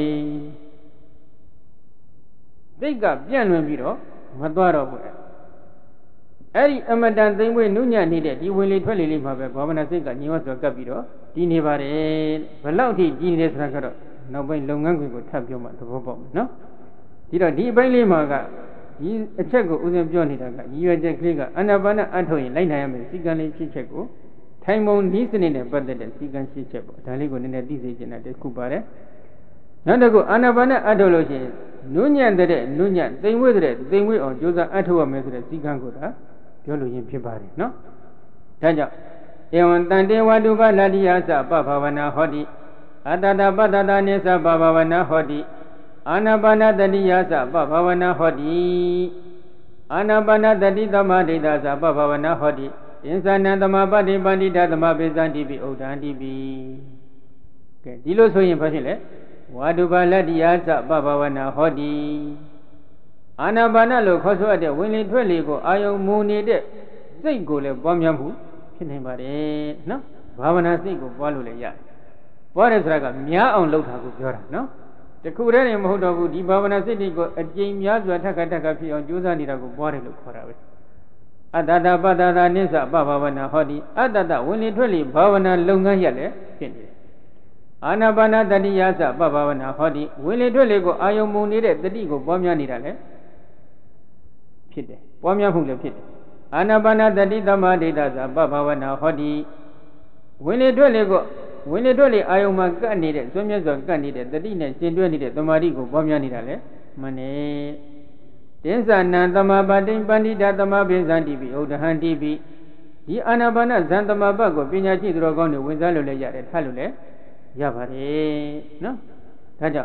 စိတ်ကပြန့်လွင်ပြီးတော့မသွားတော့ဘူးအဲ့ဒီအမတန်သိမ့်မွေနုညံ့နေတဲ့ဒီဝင်လေထွက်လေလေးမှာပဲဘာဝနာစိတ်ကညီဝတ်စွာကပ်ပြီးတော့တည်နေပါတယ်ဘယ်လောက်ထိတည်နေတယ်ဆိုတာကတော့နောက်ပိုင်းလုပ်ငန်းခွင်ကိုထပ်ပြောမှသဘောပေါက်မယ်နော်ဒီတော့ဒီအပိုင်းလေးမှာကဒီအချက်ကိုဥစဉ်ပြောနေတာကရည်ရွယ်ချက်ကလေးကအာနာပါနအထုတ်ရင်လိုက်နိုင်ရမယ်စီကံလေးဖြစ်ချက်ကိုထိုင်ပုံဤစနစ်နဲ့ပတ်သက်တဲ့စီကံရှိချက်ပေါ့ဒါလေးကိုနည်းနည်းသိစေချင်တာတခုပါတယ်နောက်တစ်ခုအာနာပါနအထုတ်လို့ရှိရင်နုညံ့တဲ့နုညံ့သိမ့်ဝဲတဲ့သိမ့်ဝဲအောင်ကြိုးစားအထုတ်ရမယ်ဆိုတဲ့စီကံကိုဒါပြောလို့ရင်ဖြစ်ပါတယ်နော်ဒါကြောင့်ဧဝံတန်တေဝတုပလတ္တိယသပဘာဝနာဟောတိအတ္တတပတ္တတနိသပဘာဝနာဟောတိအာနာပါနတတိယသပဘာဝနာဟောတိအာနာပါနတတိသမဒိဋ္ဌသပဘာဝနာဟောတိအင်္စနံသမပတိပန္တိတသမပိသန္တိပိဥဒ္ဒန္တိပိကဲဒီလိုဆိုရင်ဘာဖြစ်လဲဝါတုပလတ္တိယသပဘာဝနာဟောတိအာနာပါနလို့ခေါ်ဆိုရတဲ့ဝင်လေထွက်လေကိုအာယုံမူနေတဲ့စိတ်ကိုလည်းပွားများမှုဖြစ်နိုင်ပါတယ်နော်ဘာဝနာစိတ်ကိုပွားလို့လည်းရတယ်ပွားတယ်ဆိုတာကများအောင်လုပ်တာကိုပြောတာနော်တခုတည်းနဲ့မဟုတ်တော့ဘူးဒီဘာဝနာစိတ်တွေကိုအကျဉ်းများစွာထက်ခါထက်ခါဖြစ်အောင်ကြိုးစားနေတာကိုပွားတယ်လို့ခေါ်တာပဲအတ္တတပတ္တတာနိစ္စပဘာဝနာဟောတိအတ္တတဝင်လေထွက်လေဘာဝနာလုပ်ငန်းရက်လည်းဖြစ်နေတယ်အာနာပါနတတိယသပဘာဝနာဟောတိဝင်လေထွက်လေကိုအာယုံမူနေတဲ့တတိကိုပွားများနေတာလည်းဖြစ်တယ်ပွားများမှုလည်းဖြစ်တယ်အာနာပါနတတိသမဒိဋ္ဌသပဘာဝနာဟောတိဝင်လေထွက်လေကိုဝင်လေထွက်လေအာယုံမှာကပ်နေတဲ့စွန့်မြတ်စွာကပ်နေတဲ့တတိနဲ့ရှင်တွဲနေတဲ့သမာဓိကိုပွားများနေတာလေမှန်တယ်တင်းသနံသမာပတိပန္တိတသမပိဇန္တိပိဥဒ္ဒဟံတိပိဒီအာနာပါနဇန်သမပတ်ကိုပညာရှိသူတော်ကောင်းတွေဝင်စားလို့လည်းရတယ်ထားလို့လည်းရပါတယ်နော်ဒါကြောင့်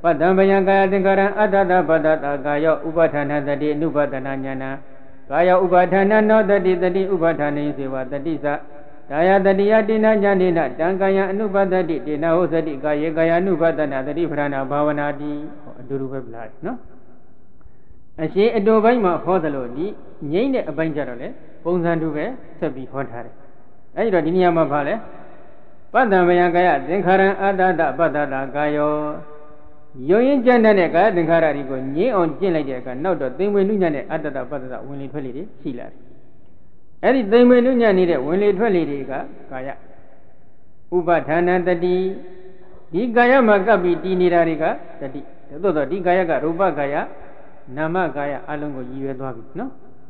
Padam Bayangaya Dingaran Adada Badata Gaya Ubatana Dadi Nubatana Nyana Gaya Ubatana no Dadi Dadi Ubatana Siva Dadisa Daya Dadi Yadina Janina Dangaya Nubadadi Dina Hosadi Gaya Gaya Nubatana Dadi Prana Bhavanadi Duru Blood, no? And she a Dobaima Hodalodi, Yane a Banjarole, Ponsanduve, Sabi Hotare. I don't Yama Vale. Padam Bayangaya Dingaran Adada Badata Gayo. Yoyin Janaka, the Kararigo, ye on Jilajaka, no doubt they will Nunya at the Pada when it really Sila. And they will Nunya needed when it really Gaya. Ubatana the D. Di Gaya Magabi Dinirariga, the D. The Di Gaya, Ruba Gaya, Nama Gaya, Alongo Yuabi, no?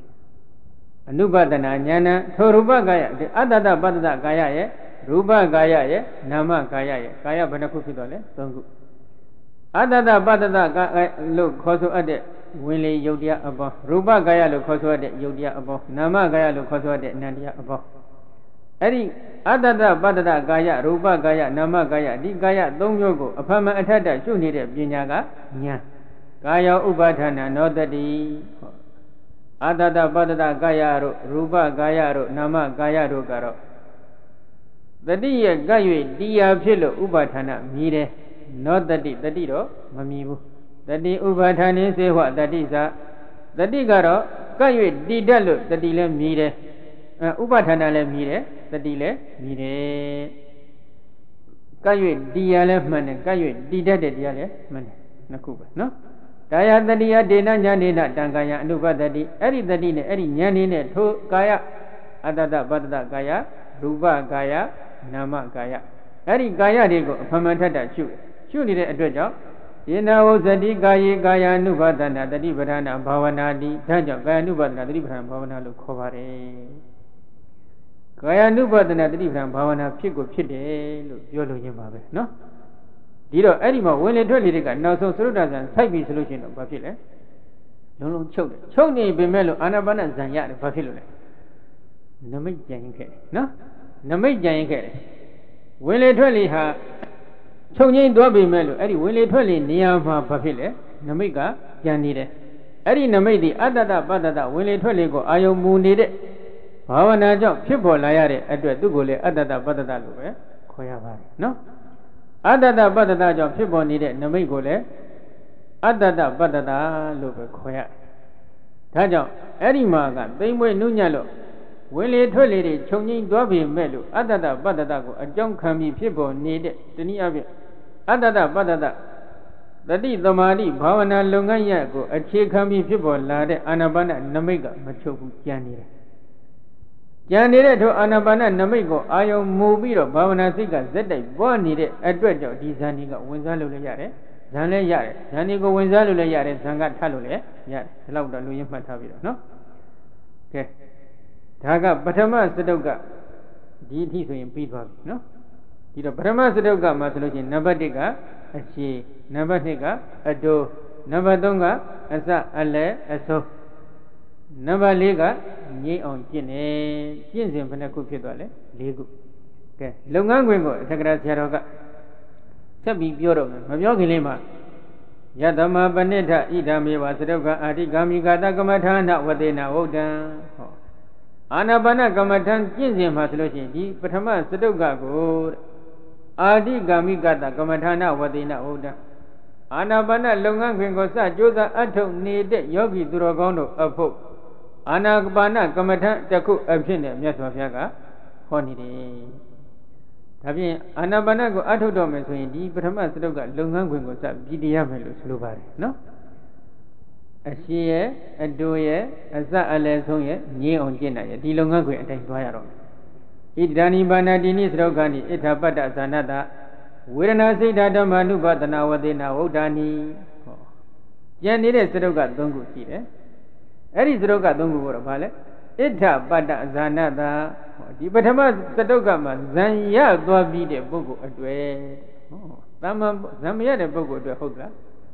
Anubadana Nyana, Toruba Gaya, the Adada Bada Gaya, Ruba Gaya, Nama Gaya, Gaya Banakufidole, Tongu. Adada Badada look Koso Ade, Willie Yodia above, Ruba Gaya look Koso Ade, Yodia above, Nama Gaya look Koso Ade, Nadia above. Eddie Adada Badada Gaya, Ruba Gaya, Nama Gaya, Di Gaya, Dong Yogo, upon my atada, you need a Binyaga, Nya. Gaya Ubatana, no daddy. Adada Badada Gaya, Ruba Gaya, Nama Gaya Rugaro. The dear Gayu, Dia Pillow Ubatana, Mire. Not the D, the Dido, Mamibu. The D Ubatani say what that is a the Digaro, Kayu Didalu, the Dile Mire, Ubatana le Mire, the Dile Mire. Kayu Diale Man, Kayu Dida de Diale Man, Nakuba, no? Daya the Dia Dena Yanina, Dangaya, Nuba the D, Eri the Dine, Eri Yanine, To Gaya, Adada Badada Gaya, Ruba Gaya, Nama Gaya. Eri Gaya Digo, Pamatada Chu. Surely a dredger. You know, the Gaya Gaya Nubadana, the Liberana, Bhavana, the Tanja, Gaya Nubadana, the Liberan Bhavana, Lukovare. Gaya Nubadana, the Liberan Bhavana, Pico Pide, Yolo Yamabe, no? Dido Edima, when it really got no so through and type solution of Bafile. No, no, choke. Choni Bimelo, Anabana Zanya, Bafile. No make Janke, no? No make Janke. When it really ha. Chongin Dobi Melu, Eddie Willie Twilly, Niama Pafile, Namiga, Janide. Eddie Namidi, Adada Badada, Willie Twilly go, Ayo Moonide. Bhavana Jok, Pipo Layare, Edward Dugole, Adada Badada Lube, Koyavari, no? Adada Badada Jok, Pipo needed, Namigole, Adada Badada Lube, Koya. Tajo, Eddie Maga, Bimwe Nunyalo, Willie Twilly, Chongin Dobi Melu, Adada Badada, a junk can people needed, Teniabi. Adada Badada. The D. the Madi, Bhavana Lungaya go, a Chikami people, Lade, Anabana, Namiga, Machoku, Janire. Janire to Anabana, Namigo, Ayo Mubiro, Bhavana Sika, Zeta, born needed, a dredger, Dizaniga, Winzalu Yare, Zane Yare, Zanigo Winzalu Yare, Zanga Talule, Yare, Lauda Luyam Mataviro, no? Okay. Taga, Batama, Sedoga, D T so in Pitwa, no? Did a Brahma Sedoga Masology, Nabadiga, a she, Nabadiga, a do, Nabadonga, Asa Ale, a so. Nabaliga, ye on Gine, Jinsim Panacupidole, Ligu. Okay, Lungango, Sagra Siaroga. Sabi Bureau, Mayogi Lima. Yadama Baneta, Idami was Sedoga, Adigami Gata Gamatana, what they now oda. Anabana Gamatan, Jinsim Masology, Patama Sedoga good. Adi Gami Gata Gamatana, what they now oda. Anabana Lungan Gringosa, Josa Ato needed Yogi Duragono, a pope. Anabana Gamatan, Taku, Abshin, Yaswafiaga, Honey. Tabi Anabana go Ato Domes in the Patama Sedoga, Lungan Gringosa, Gidiamelus Luvari, no? A she, a doye, a za alesonye, near on Jena, Dilonga, and Toyaro. It Dani Banadini Rogani, Itabata Sanada, when I say that a manu but an hour they now Dani. Janine Seroga Dungu Sire. Eris Roga Dungu Vale. Ita Bada Zanada, the Batama Sadogama, Zanya Gobi de Bogo Adwe. Zamia de Bogo de Hoga.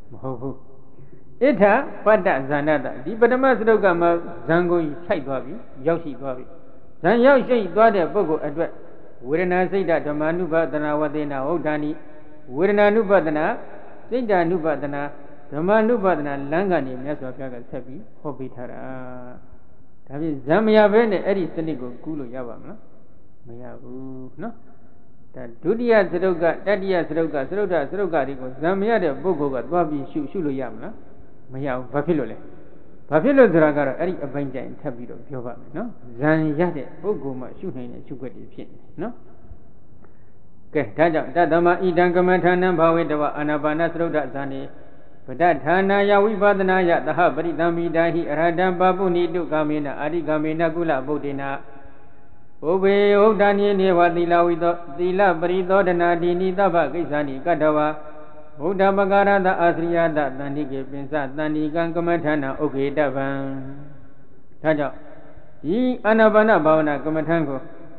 Ita Bada Zanada, the Batama Sadogama, Zango Chaibabi, Yoshi Babi. Then you say, Dwada Bogo address. Wouldn't I say that the Manuba than our Dana Odani? Wouldn't I know Badana? စိတ်ဓာနုပဒနာဓမ္မနုပဒနာလမ်းကနေမြတ်စွာဘုရားကဆက်ပြီးဟောပေးထားတာဒါဖြင့်ဇံမရဘဲနဲ့အဲ့ဒီစနစ်ကိုကူးလို့ရပါမလားမရဘူးနော်ဒါဒုတိယသရုပ်ကတတိယသရုပ်ကသရုပ်ဒသရုပ်ကဒီကိုဇံမရတဲ့ပုဂ္ဂိုလ်ကသွားပြီးရှုရှုလို့ရမလားမရဘူးဘာဖြစ်လို့လဲဘာဖြစ်လို့ဆိုတာကတော့အဲ့ဒီအပိုင်းကျရင်ထပ်ပြီးတော့ပြောပါမယ်နော်ဇံရတဲ့ပုဂ္ဂိုလ်မှရှုနိုင်တဲ့ရှုခွက်တွေဖြစ်နေနော်ကဲဒါကြောင့်တတ္တမဣဒံကမ္မထာနံဘာဝေတဝအာနာပါနသရုပ်ဒဇာနေပဋ္ဌဌာနာယဝိပဒနာယသဟပရိသံမိတာဟိအရဟတံပပုနိတုကာမေနအာရိကာမေနကုလဗုဒ္ဓေနဘုဘေဥဒ္ဒနိနေဝသီလဝိသောသီလပရိသောဒနာဒီနိသဗ္ဗကိစ္စနိကတ္တဝဘုဒ္ဓပကာရတအာသရိယတတန္တိကေပင်စတန္တိကံကမ္မထာနာဥခေတဗံဒါကြောင့်ဒီအာနာပါနဘာဝနာကမ္မထာကို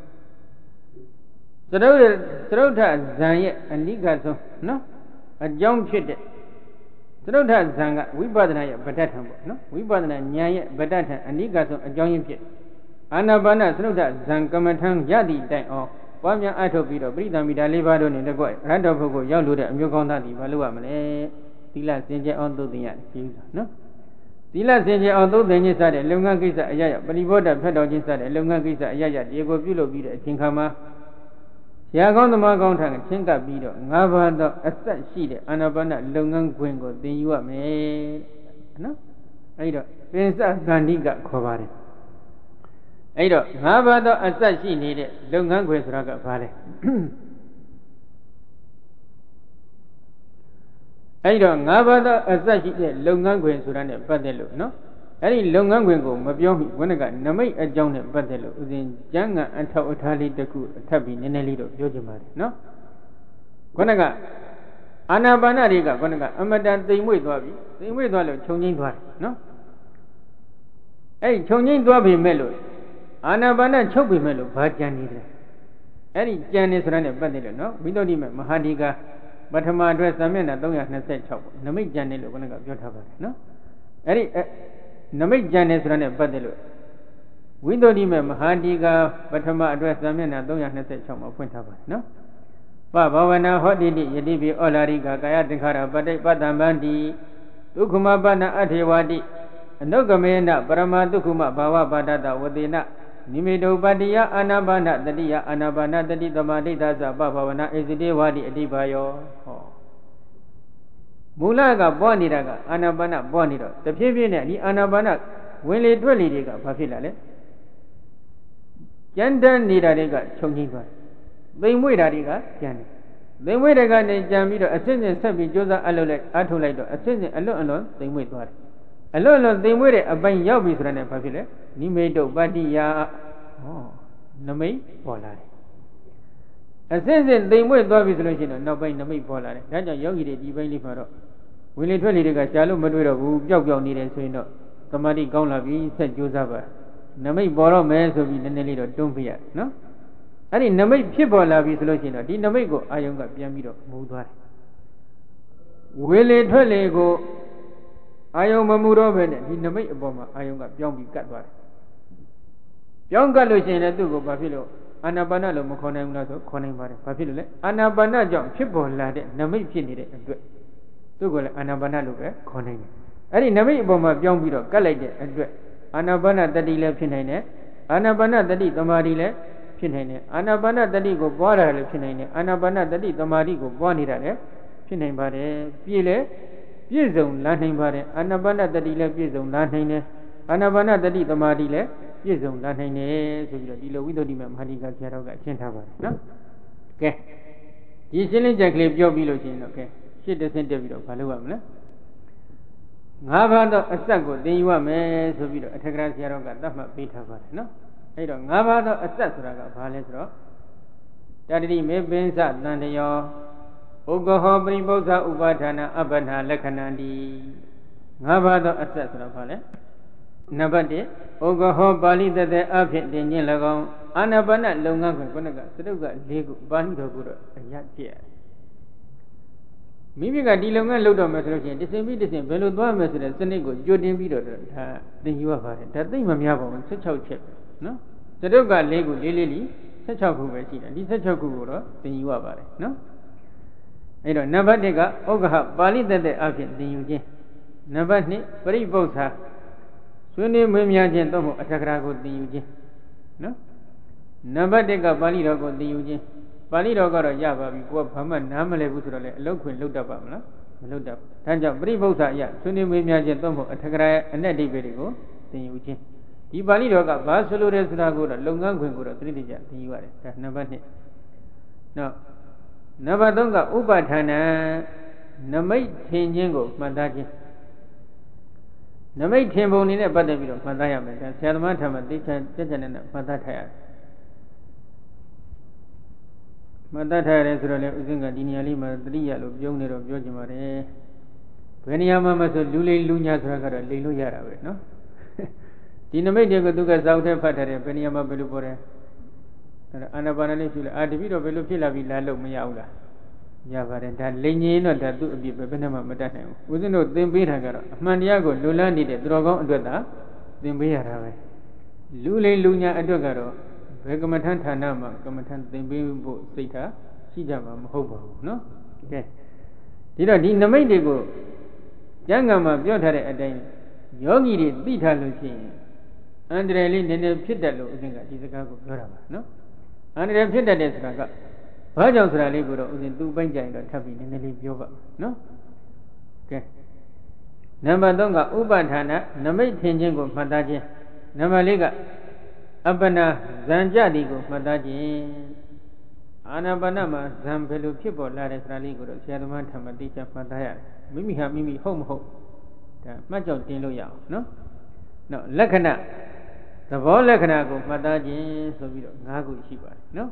သရုပ်သရုပ်ထဇံရဲ့အနိကဆုံးနော်အကြောင်းဖြစ်တဲ့သရုပ်ထဇံကဝိပဿနာရဲ့ဗတ္တထံပေါ့နော်ဝိပဿနာဉာဏ်ရဲ့ဗတ္တထံအနိကဆုံးအကြောင်းရင်းဖြစ်အာနာပါနသရုပ်ထဇံကမ္မထံရသည့်တိုင်အောင်ပွားများအထုတ်ပြီးတော့ပရိသမိတာလေးပါးတို့နဲ့တကွရဟတ္တဖို့ကိုရောက်လို့တဲ့အမျိုးကောင်းသားဒီဘာလို့ရမလဲသီလစင်ကြယ်အောင်သုတ်တင်ရတယ်ကြီးဆိုနော်သီလစင်ကြယ်အောင်သုတ်တင်ခြင်းစတဲ့လုပ်ငန်းကိစ္စအရရပရိဘောဓဖက်တော်ခြင်းစတဲ့လုပ်ငန်းကိစ္စအရရဒီကိုပြုလုပ်ပြီးတဲ့အချိန်ခါမှာဆရာကောင်းသမားကောင်းထံချင်းကပ်ပြီးတော့ငါးပါးသောအသက်ရှိတဲ့အာနာပါနလုပ်ငန်းခွင်ကိုသင်ယူရမယ်နော်အဲ့တော့ပင်စကန္တိကခေါ်ပါတယ်အဲ့တော့ငါးပါးသောအသက်ရှိနေတဲ့လုပ်ငန်းခွင်ဆိုတာကဘာလဲအဲ့တော့ငါးပါးသောအသက်ရှိတဲ့လုပ်ငန်းခွင်ဆိုတာ ਨੇ ပတ်သက်လို့နော်အဲ့ဒီလုပ်ငန်းခွင်ကိုမပြောမိဘုန်းကနမိတ်အကြောင်းနဲ့ပတ်သက်လို့ဥစဉ်ကျမ်းဂန်အထောက်အထားလေးတစ်ခုထပ်ပြီးနည်းနည်းလေးတော့ပြောချင်ပါတယ်နော်ခုနကအာနာပါနတွေကခုနကအမတန်သိမ်မွေ့သွားပြီသိမ်မွေ့သွားလို့ခြုံငိမ့်သွားတယ်နော်အဲ့ဒီခြုံငိမ့်သွားပြီမဲ့လို့အာနာပါနချုပ်ပြီမဲ့လို့ဘာကြံနေတယ်အဲ့ဒီကြံနေဆိုတာ ਨੇ ပတ်သက်လို့နော်ဝိသုဒ္ဓိမမဟာဒီကာပထမအတွက်သမဏသုံးရာနှစ်ဆယ့်ခြောက်ပေါ့နမိတ်ကြံနေလို့ခုနကပြောထားပါတယ်နော်အဲ့ဒီနမိတ်ကြံနေဆိုတာ ਨੇ ပတ်သက်လို့ဝိသုဒ္ဓိမမဟာဒီကာပထမအတွက်သမဏသုံးရာနှစ်ဆယ့်ခြောက်မှာဖွင့်ထားပါတယ်နော်ပဘာဝနာဟောတိတိယတိပိဩလာရိကာကာယသင်္ခါရပဋိပတ္တမန္တိဒုက္ခမပနအထေဝတိအနုကမေနပရမဒုက္ခမဘာဝပါဒတဝတိနနိမိတုပတ္တိယအာနာပါနတတိယအာနာပါနတတိသမာဓိသသပဘာဝနာဧစိတေဝတိအတိပါယောဟောမူလကပွားနေတာကအာနာပါနပွားနေတော့တဖြည်းဖြည်းနဲ့ဒီအာနာပါနဝင်လေထွက်လေတွေကဘာဖြစ်လာလဲကြမ်းတမ်းနေတာတွေကခြုံငိမ့်သွားတယ်သိမ်မွေ့တာတွေကကြမ်းတယ်သိမ်မွေ့တဲ့ကနေကြံပြီးတော့အစစ်စစ်ဆက်ပြီးကြိုးစားအလုပ်လိုက်အထုတ်လိုက်တော့အစစ်စစ်အလွတ်အလွန်သိမ်မွေ့သွားတယ်အလွတ်အလွန်သိမ်မွေ့တဲ့အပိုင်းရောက်ပြီဆိုတာနဲ့ဘာဖြစ်လဲနိမိတုပတ္တိယဟောနမိတ်ပေါ်လာတယ်အစစ်စစ်သိမ်မွေ့သွားပြီဆိုလို့ရှိရင်တော့နောက်ပိုင်းနမိတ်ပေါ်လာတယ်ဒါကြောင့်ယောဂီတွေဒီပိုင်းလေးမှာတော့ဝင်လေထွက်လေတွေကရှားလို့မတွေ့တော့ဘူးပျောက်ပျောက်နေတယ်ဆိုရင်တော့သမာဓိကောင်းလာပြီဆက်ကြိုးစားပါနမိတ်ပေါ်တော့မယ်ဆိုပြီးနည်းနည်းလေးတော့တွန်းပြရနော်အဲ့ဒီနမိတ်ဖြစ်ပေါ်လာပြီဆိုလို့ရှိရင်တော့ဒီနမိတ်ကိုအာယုံကပြန်ပြီးတော့မူသွားတယ်ဝေလေထွက်လေကိုအာယုံမမူတော့ဘဲနဲ့ဒီနမိတ်အပေါ်မှာအာယုံကပြောင်းပြီးကတ်သွားတယ်ပြောင်းကတ်လို့ရှိရင်လည်းသူ့ကိုဘာဖြစ်လို့အာနာပါနလို့မခေါ်နိုင်ဘူးလားဆိုခေါ်နိုင်ပါတယ်ဘာဖြစ်လို့လဲအာနာပါနကြောင့်ဖြစ်ပေါ်လာတဲ့နမိတ်ဖြစ်နေတဲ့အတွက်သူ့ကိုလည်းအာနာပါနလို့ပဲခေါ်နိုင်တယ်အဲ့ဒီနမိတ်အပေါ်မှာပြောင်းပြီးတော့ကတ်လိုက်တဲ့အတွက်အာနာပါနတတိလည်းဖြစ်နိုင်တယ်အာနာပါနတတိသမာဓိလည်းဖြစ်နိုင်တယ်အာနာပါနတတိကိုပွားရတယ်လည်းဖြစ်နိုင်တယ်အာနာပါနတတိသမာဓိကိုပွားနေတာလည်းဖြစ်နိုင်ပါတယ်ပြည့်လေပြည့်စုံလာနိုင်ပါတယ်အာနာပါနတတိလည်းပြည့်စုံလာနိုင်တယ်အာနာပါနတတိသမာဓိလည်းပြည့်စုံလာနိုင်တယ်ဆိုပြီးတော့ဒီလိုဝိသုဒ္ဓိမမဟာဒီကာဆရာတော်ကရှင်းထားပါတယ်နော်ကဲဒီရှင်းလင်းချက်ကလေးပြောပြီးလို့ရှိရင်တော့ကဲရှစ်တဆင့်တက်ပြီးတော့ဘာလုပ်ရမလဲငါးပါးသောအစက်ကိုသင်ယူရမယ်ဆိုပြီးတော့အထက်ကရာဆရာတော်ကသတ်မှတ်ပေးထားပါတယ်နော်အဲ့တော့ငါးပါးသောအစက်ဆိုတာကဘာလဲဆိုတော့တတ္တိမေပင်စတန်တယောဥက္ကဟောပရိပု္ပ္ပဥပါဒနာအပ္ပနာလက္ခဏံတိငါးပါးသောအစက်ဆိုတာဘာလဲနံပါတ်တစ်ဥက္ကဟောပါဠိတသက်အဖြစ်တင်ခြင်း၎င်းအာနာပါနလုပ်ငန်းခွင်ခုနကသတုက၄ခုပါဠိတော်ကိုတော့အရပြည့်မိမိကဒီလုပ်ငန်းလုပ်တော့မယ်ဆိုလို့ရှိရင်တစင်ပြီးတစင်ဘယ်လိုသွားမယ်ဆိုတဲ့စနစ်ကိုကြိုတင်ပြီးတော့ဒါသင်ယူရပါတယ်ဒါသိမများပါဘူး၁၆ချက်နော်သတုက၄ခုလေးလေးလီ၁၆ခုပဲရှိတယ်ဒီ၁၆ခုကိုတော့သင်ယူရပါတယ်နော်အဲ့တော့နံပါတ်တစ်ကဩဃဟပါဠိတတ်တဲ့အဖြစ်သင်ယူခြင်းနံပါတ်နှစ်ပရိပု္ပ္ပာဆွေးနွေးမင်းများခြင်းသို့မဟုတ်အထက်ကရာကိုသင်ယူခြင်းနော်နံပါတ်တစ်ကပါဠိတော်ကိုသင်ယူခြင်းပါဠိတော်ကတော့ရပါပြီကိုကဘာမှနားမလည်ဘူးဆိုတော့လေအလုတ်ခွင်လုတ်တတ်ပါမလားမလုတ်တတ်ဘူးဒါကြောင့်ပရိပု္ပ္ပာအရဆွေးနွေးမင်းများခြင်းသို့မဟုတ်အထက်ကရာရဲ့အ내အိဗေတွေကိုသင်ယူခြင်းဒီပါဠိတော်ကဘာဆိုလိုတယ်ဆိုတာကိုတော့လုပ်ငန်းခွင်ကိုတော့သတိတကျသင်ယူရတယ်ဒါနံပါတ်နှစ်နော်နံပါတ်သုံးကဥပါဌာဏနမိတ်ထင်ခြင်းကိုမှတ်သားခြင်းနမိတ်ထင်ပုံနေနဲ့ပတ်သက်ပြီးတော့မှတ်သားရမယ်ဒါဆရာသမားထံမှာသိချင်တက်ကြတဲ့နဲ့မှတ်သားထားရတယ်မှတ်သားထားရတယ်ဆိုတော့လေဥစဉ်ကဒီနေရာလေးမှာတတိယလို့ပြောနေတော့ပြောချင်ပါတယ်ဘယ်နေရာမှာမဆိုလူလိမ်လူညာဆိုတာကတော့လိမ်လို့ရတာပဲနော်ဒီနမိတ်တွေကိုသူကစောက်ထဲဖတ်ထားတယ်ဘယ်နေရာမှာဘယ်လိုပေါ်တယ်အဲ့ဒါအာနာပါနလေးရှုလိုက်အာတပိတော့ဘယ်လိုဖြစ်လာပြီလားလို့မရဘူးလားရပါတယ်ဒါလိန်ကြီးတော့ဒါသူ့အပြစ်ပဲဘယ်နဲ့မှမတတ်နိုင်ဘူးဦးဇင်းတို့သင်ပေးတာကတော့အမှန်တရားကိုလွတ်လန်းနေတဲ့သူတော်ကောင်းအတွက်သာသင်ပေးရတာပဲလူလိန်လူညာအတွက်ကတော့ဘယ်ကမ္မထန်ဌာနမှာကမ္မထန်သင်ပေးဖို့စိတ်ထားရှိကြမှာမဟုတ်ပါဘူးနော်ကဲဒီတော့ဒီနမိတ်တွေကိုကျမ်းဂန်မှာပြောထားတဲ့အတိုင်းယောဂီတွေသိထားလို့ရှိရင်အန္တရာယ်လေးနည်းနည်းဖြစ်တတ်လို့ဦးဇင်းကဒီစကားကိုပြောတာပါနော်အန္တရာယ်ဖြစ်တတ်တဲ့ဆိုတာကဘာကြောင့်ဆိုတာလေးကိုတော့ဦးဇင်းသူ့ပိုင်းကြရင်တော့ထပ်ပြီးနည်းနည်းလေးပြောပါနော်ကဲနံပါတ်သုံးကဥပါဌာဏနမိတ်ထင်ခြင်းကိုမှတ်သားခြင်းနံပါတ်လေးကအပ္ပနာဇံကြတိကိုမှတ်သားခြင်းအာနာပါနမှာဇံဘယ်လိုဖြစ်ပေါ်လာတဲ့ဆိုတာလေးကိုတော့ဆရာသမားထံမှာသိချမှတ်သားရတယ်မိမိဟာမိမိဟုတ်မဟုတ်ဒါမှတ်ကြောက်တင်လို့ရအောင်နော်နော်လက္ခဏာသဘောလက္ခဏာကိုမှတ်သားခြင်းဆိုပြီးတော့၅ခုရှိပါတယ်နော်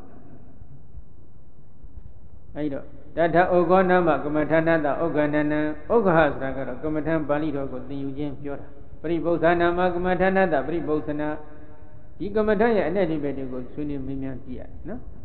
အဲဒီတော့တထဩဃောနာမကမ္မထာနတဩဃနနံဩဃဟဆိုတာကတော့ကမ္မထံပါဠိတော်ကိုသင်ယူခြင်းပြောတာပရိပု္ပ္ပာနာမကမ္မထာနတပရိပု္ပ္ပနာဒီကမ္မထံရဲ့အ내အိဗေတွေကိုဆွေးနွေးမင်းများကြည့်ရတယ်နော်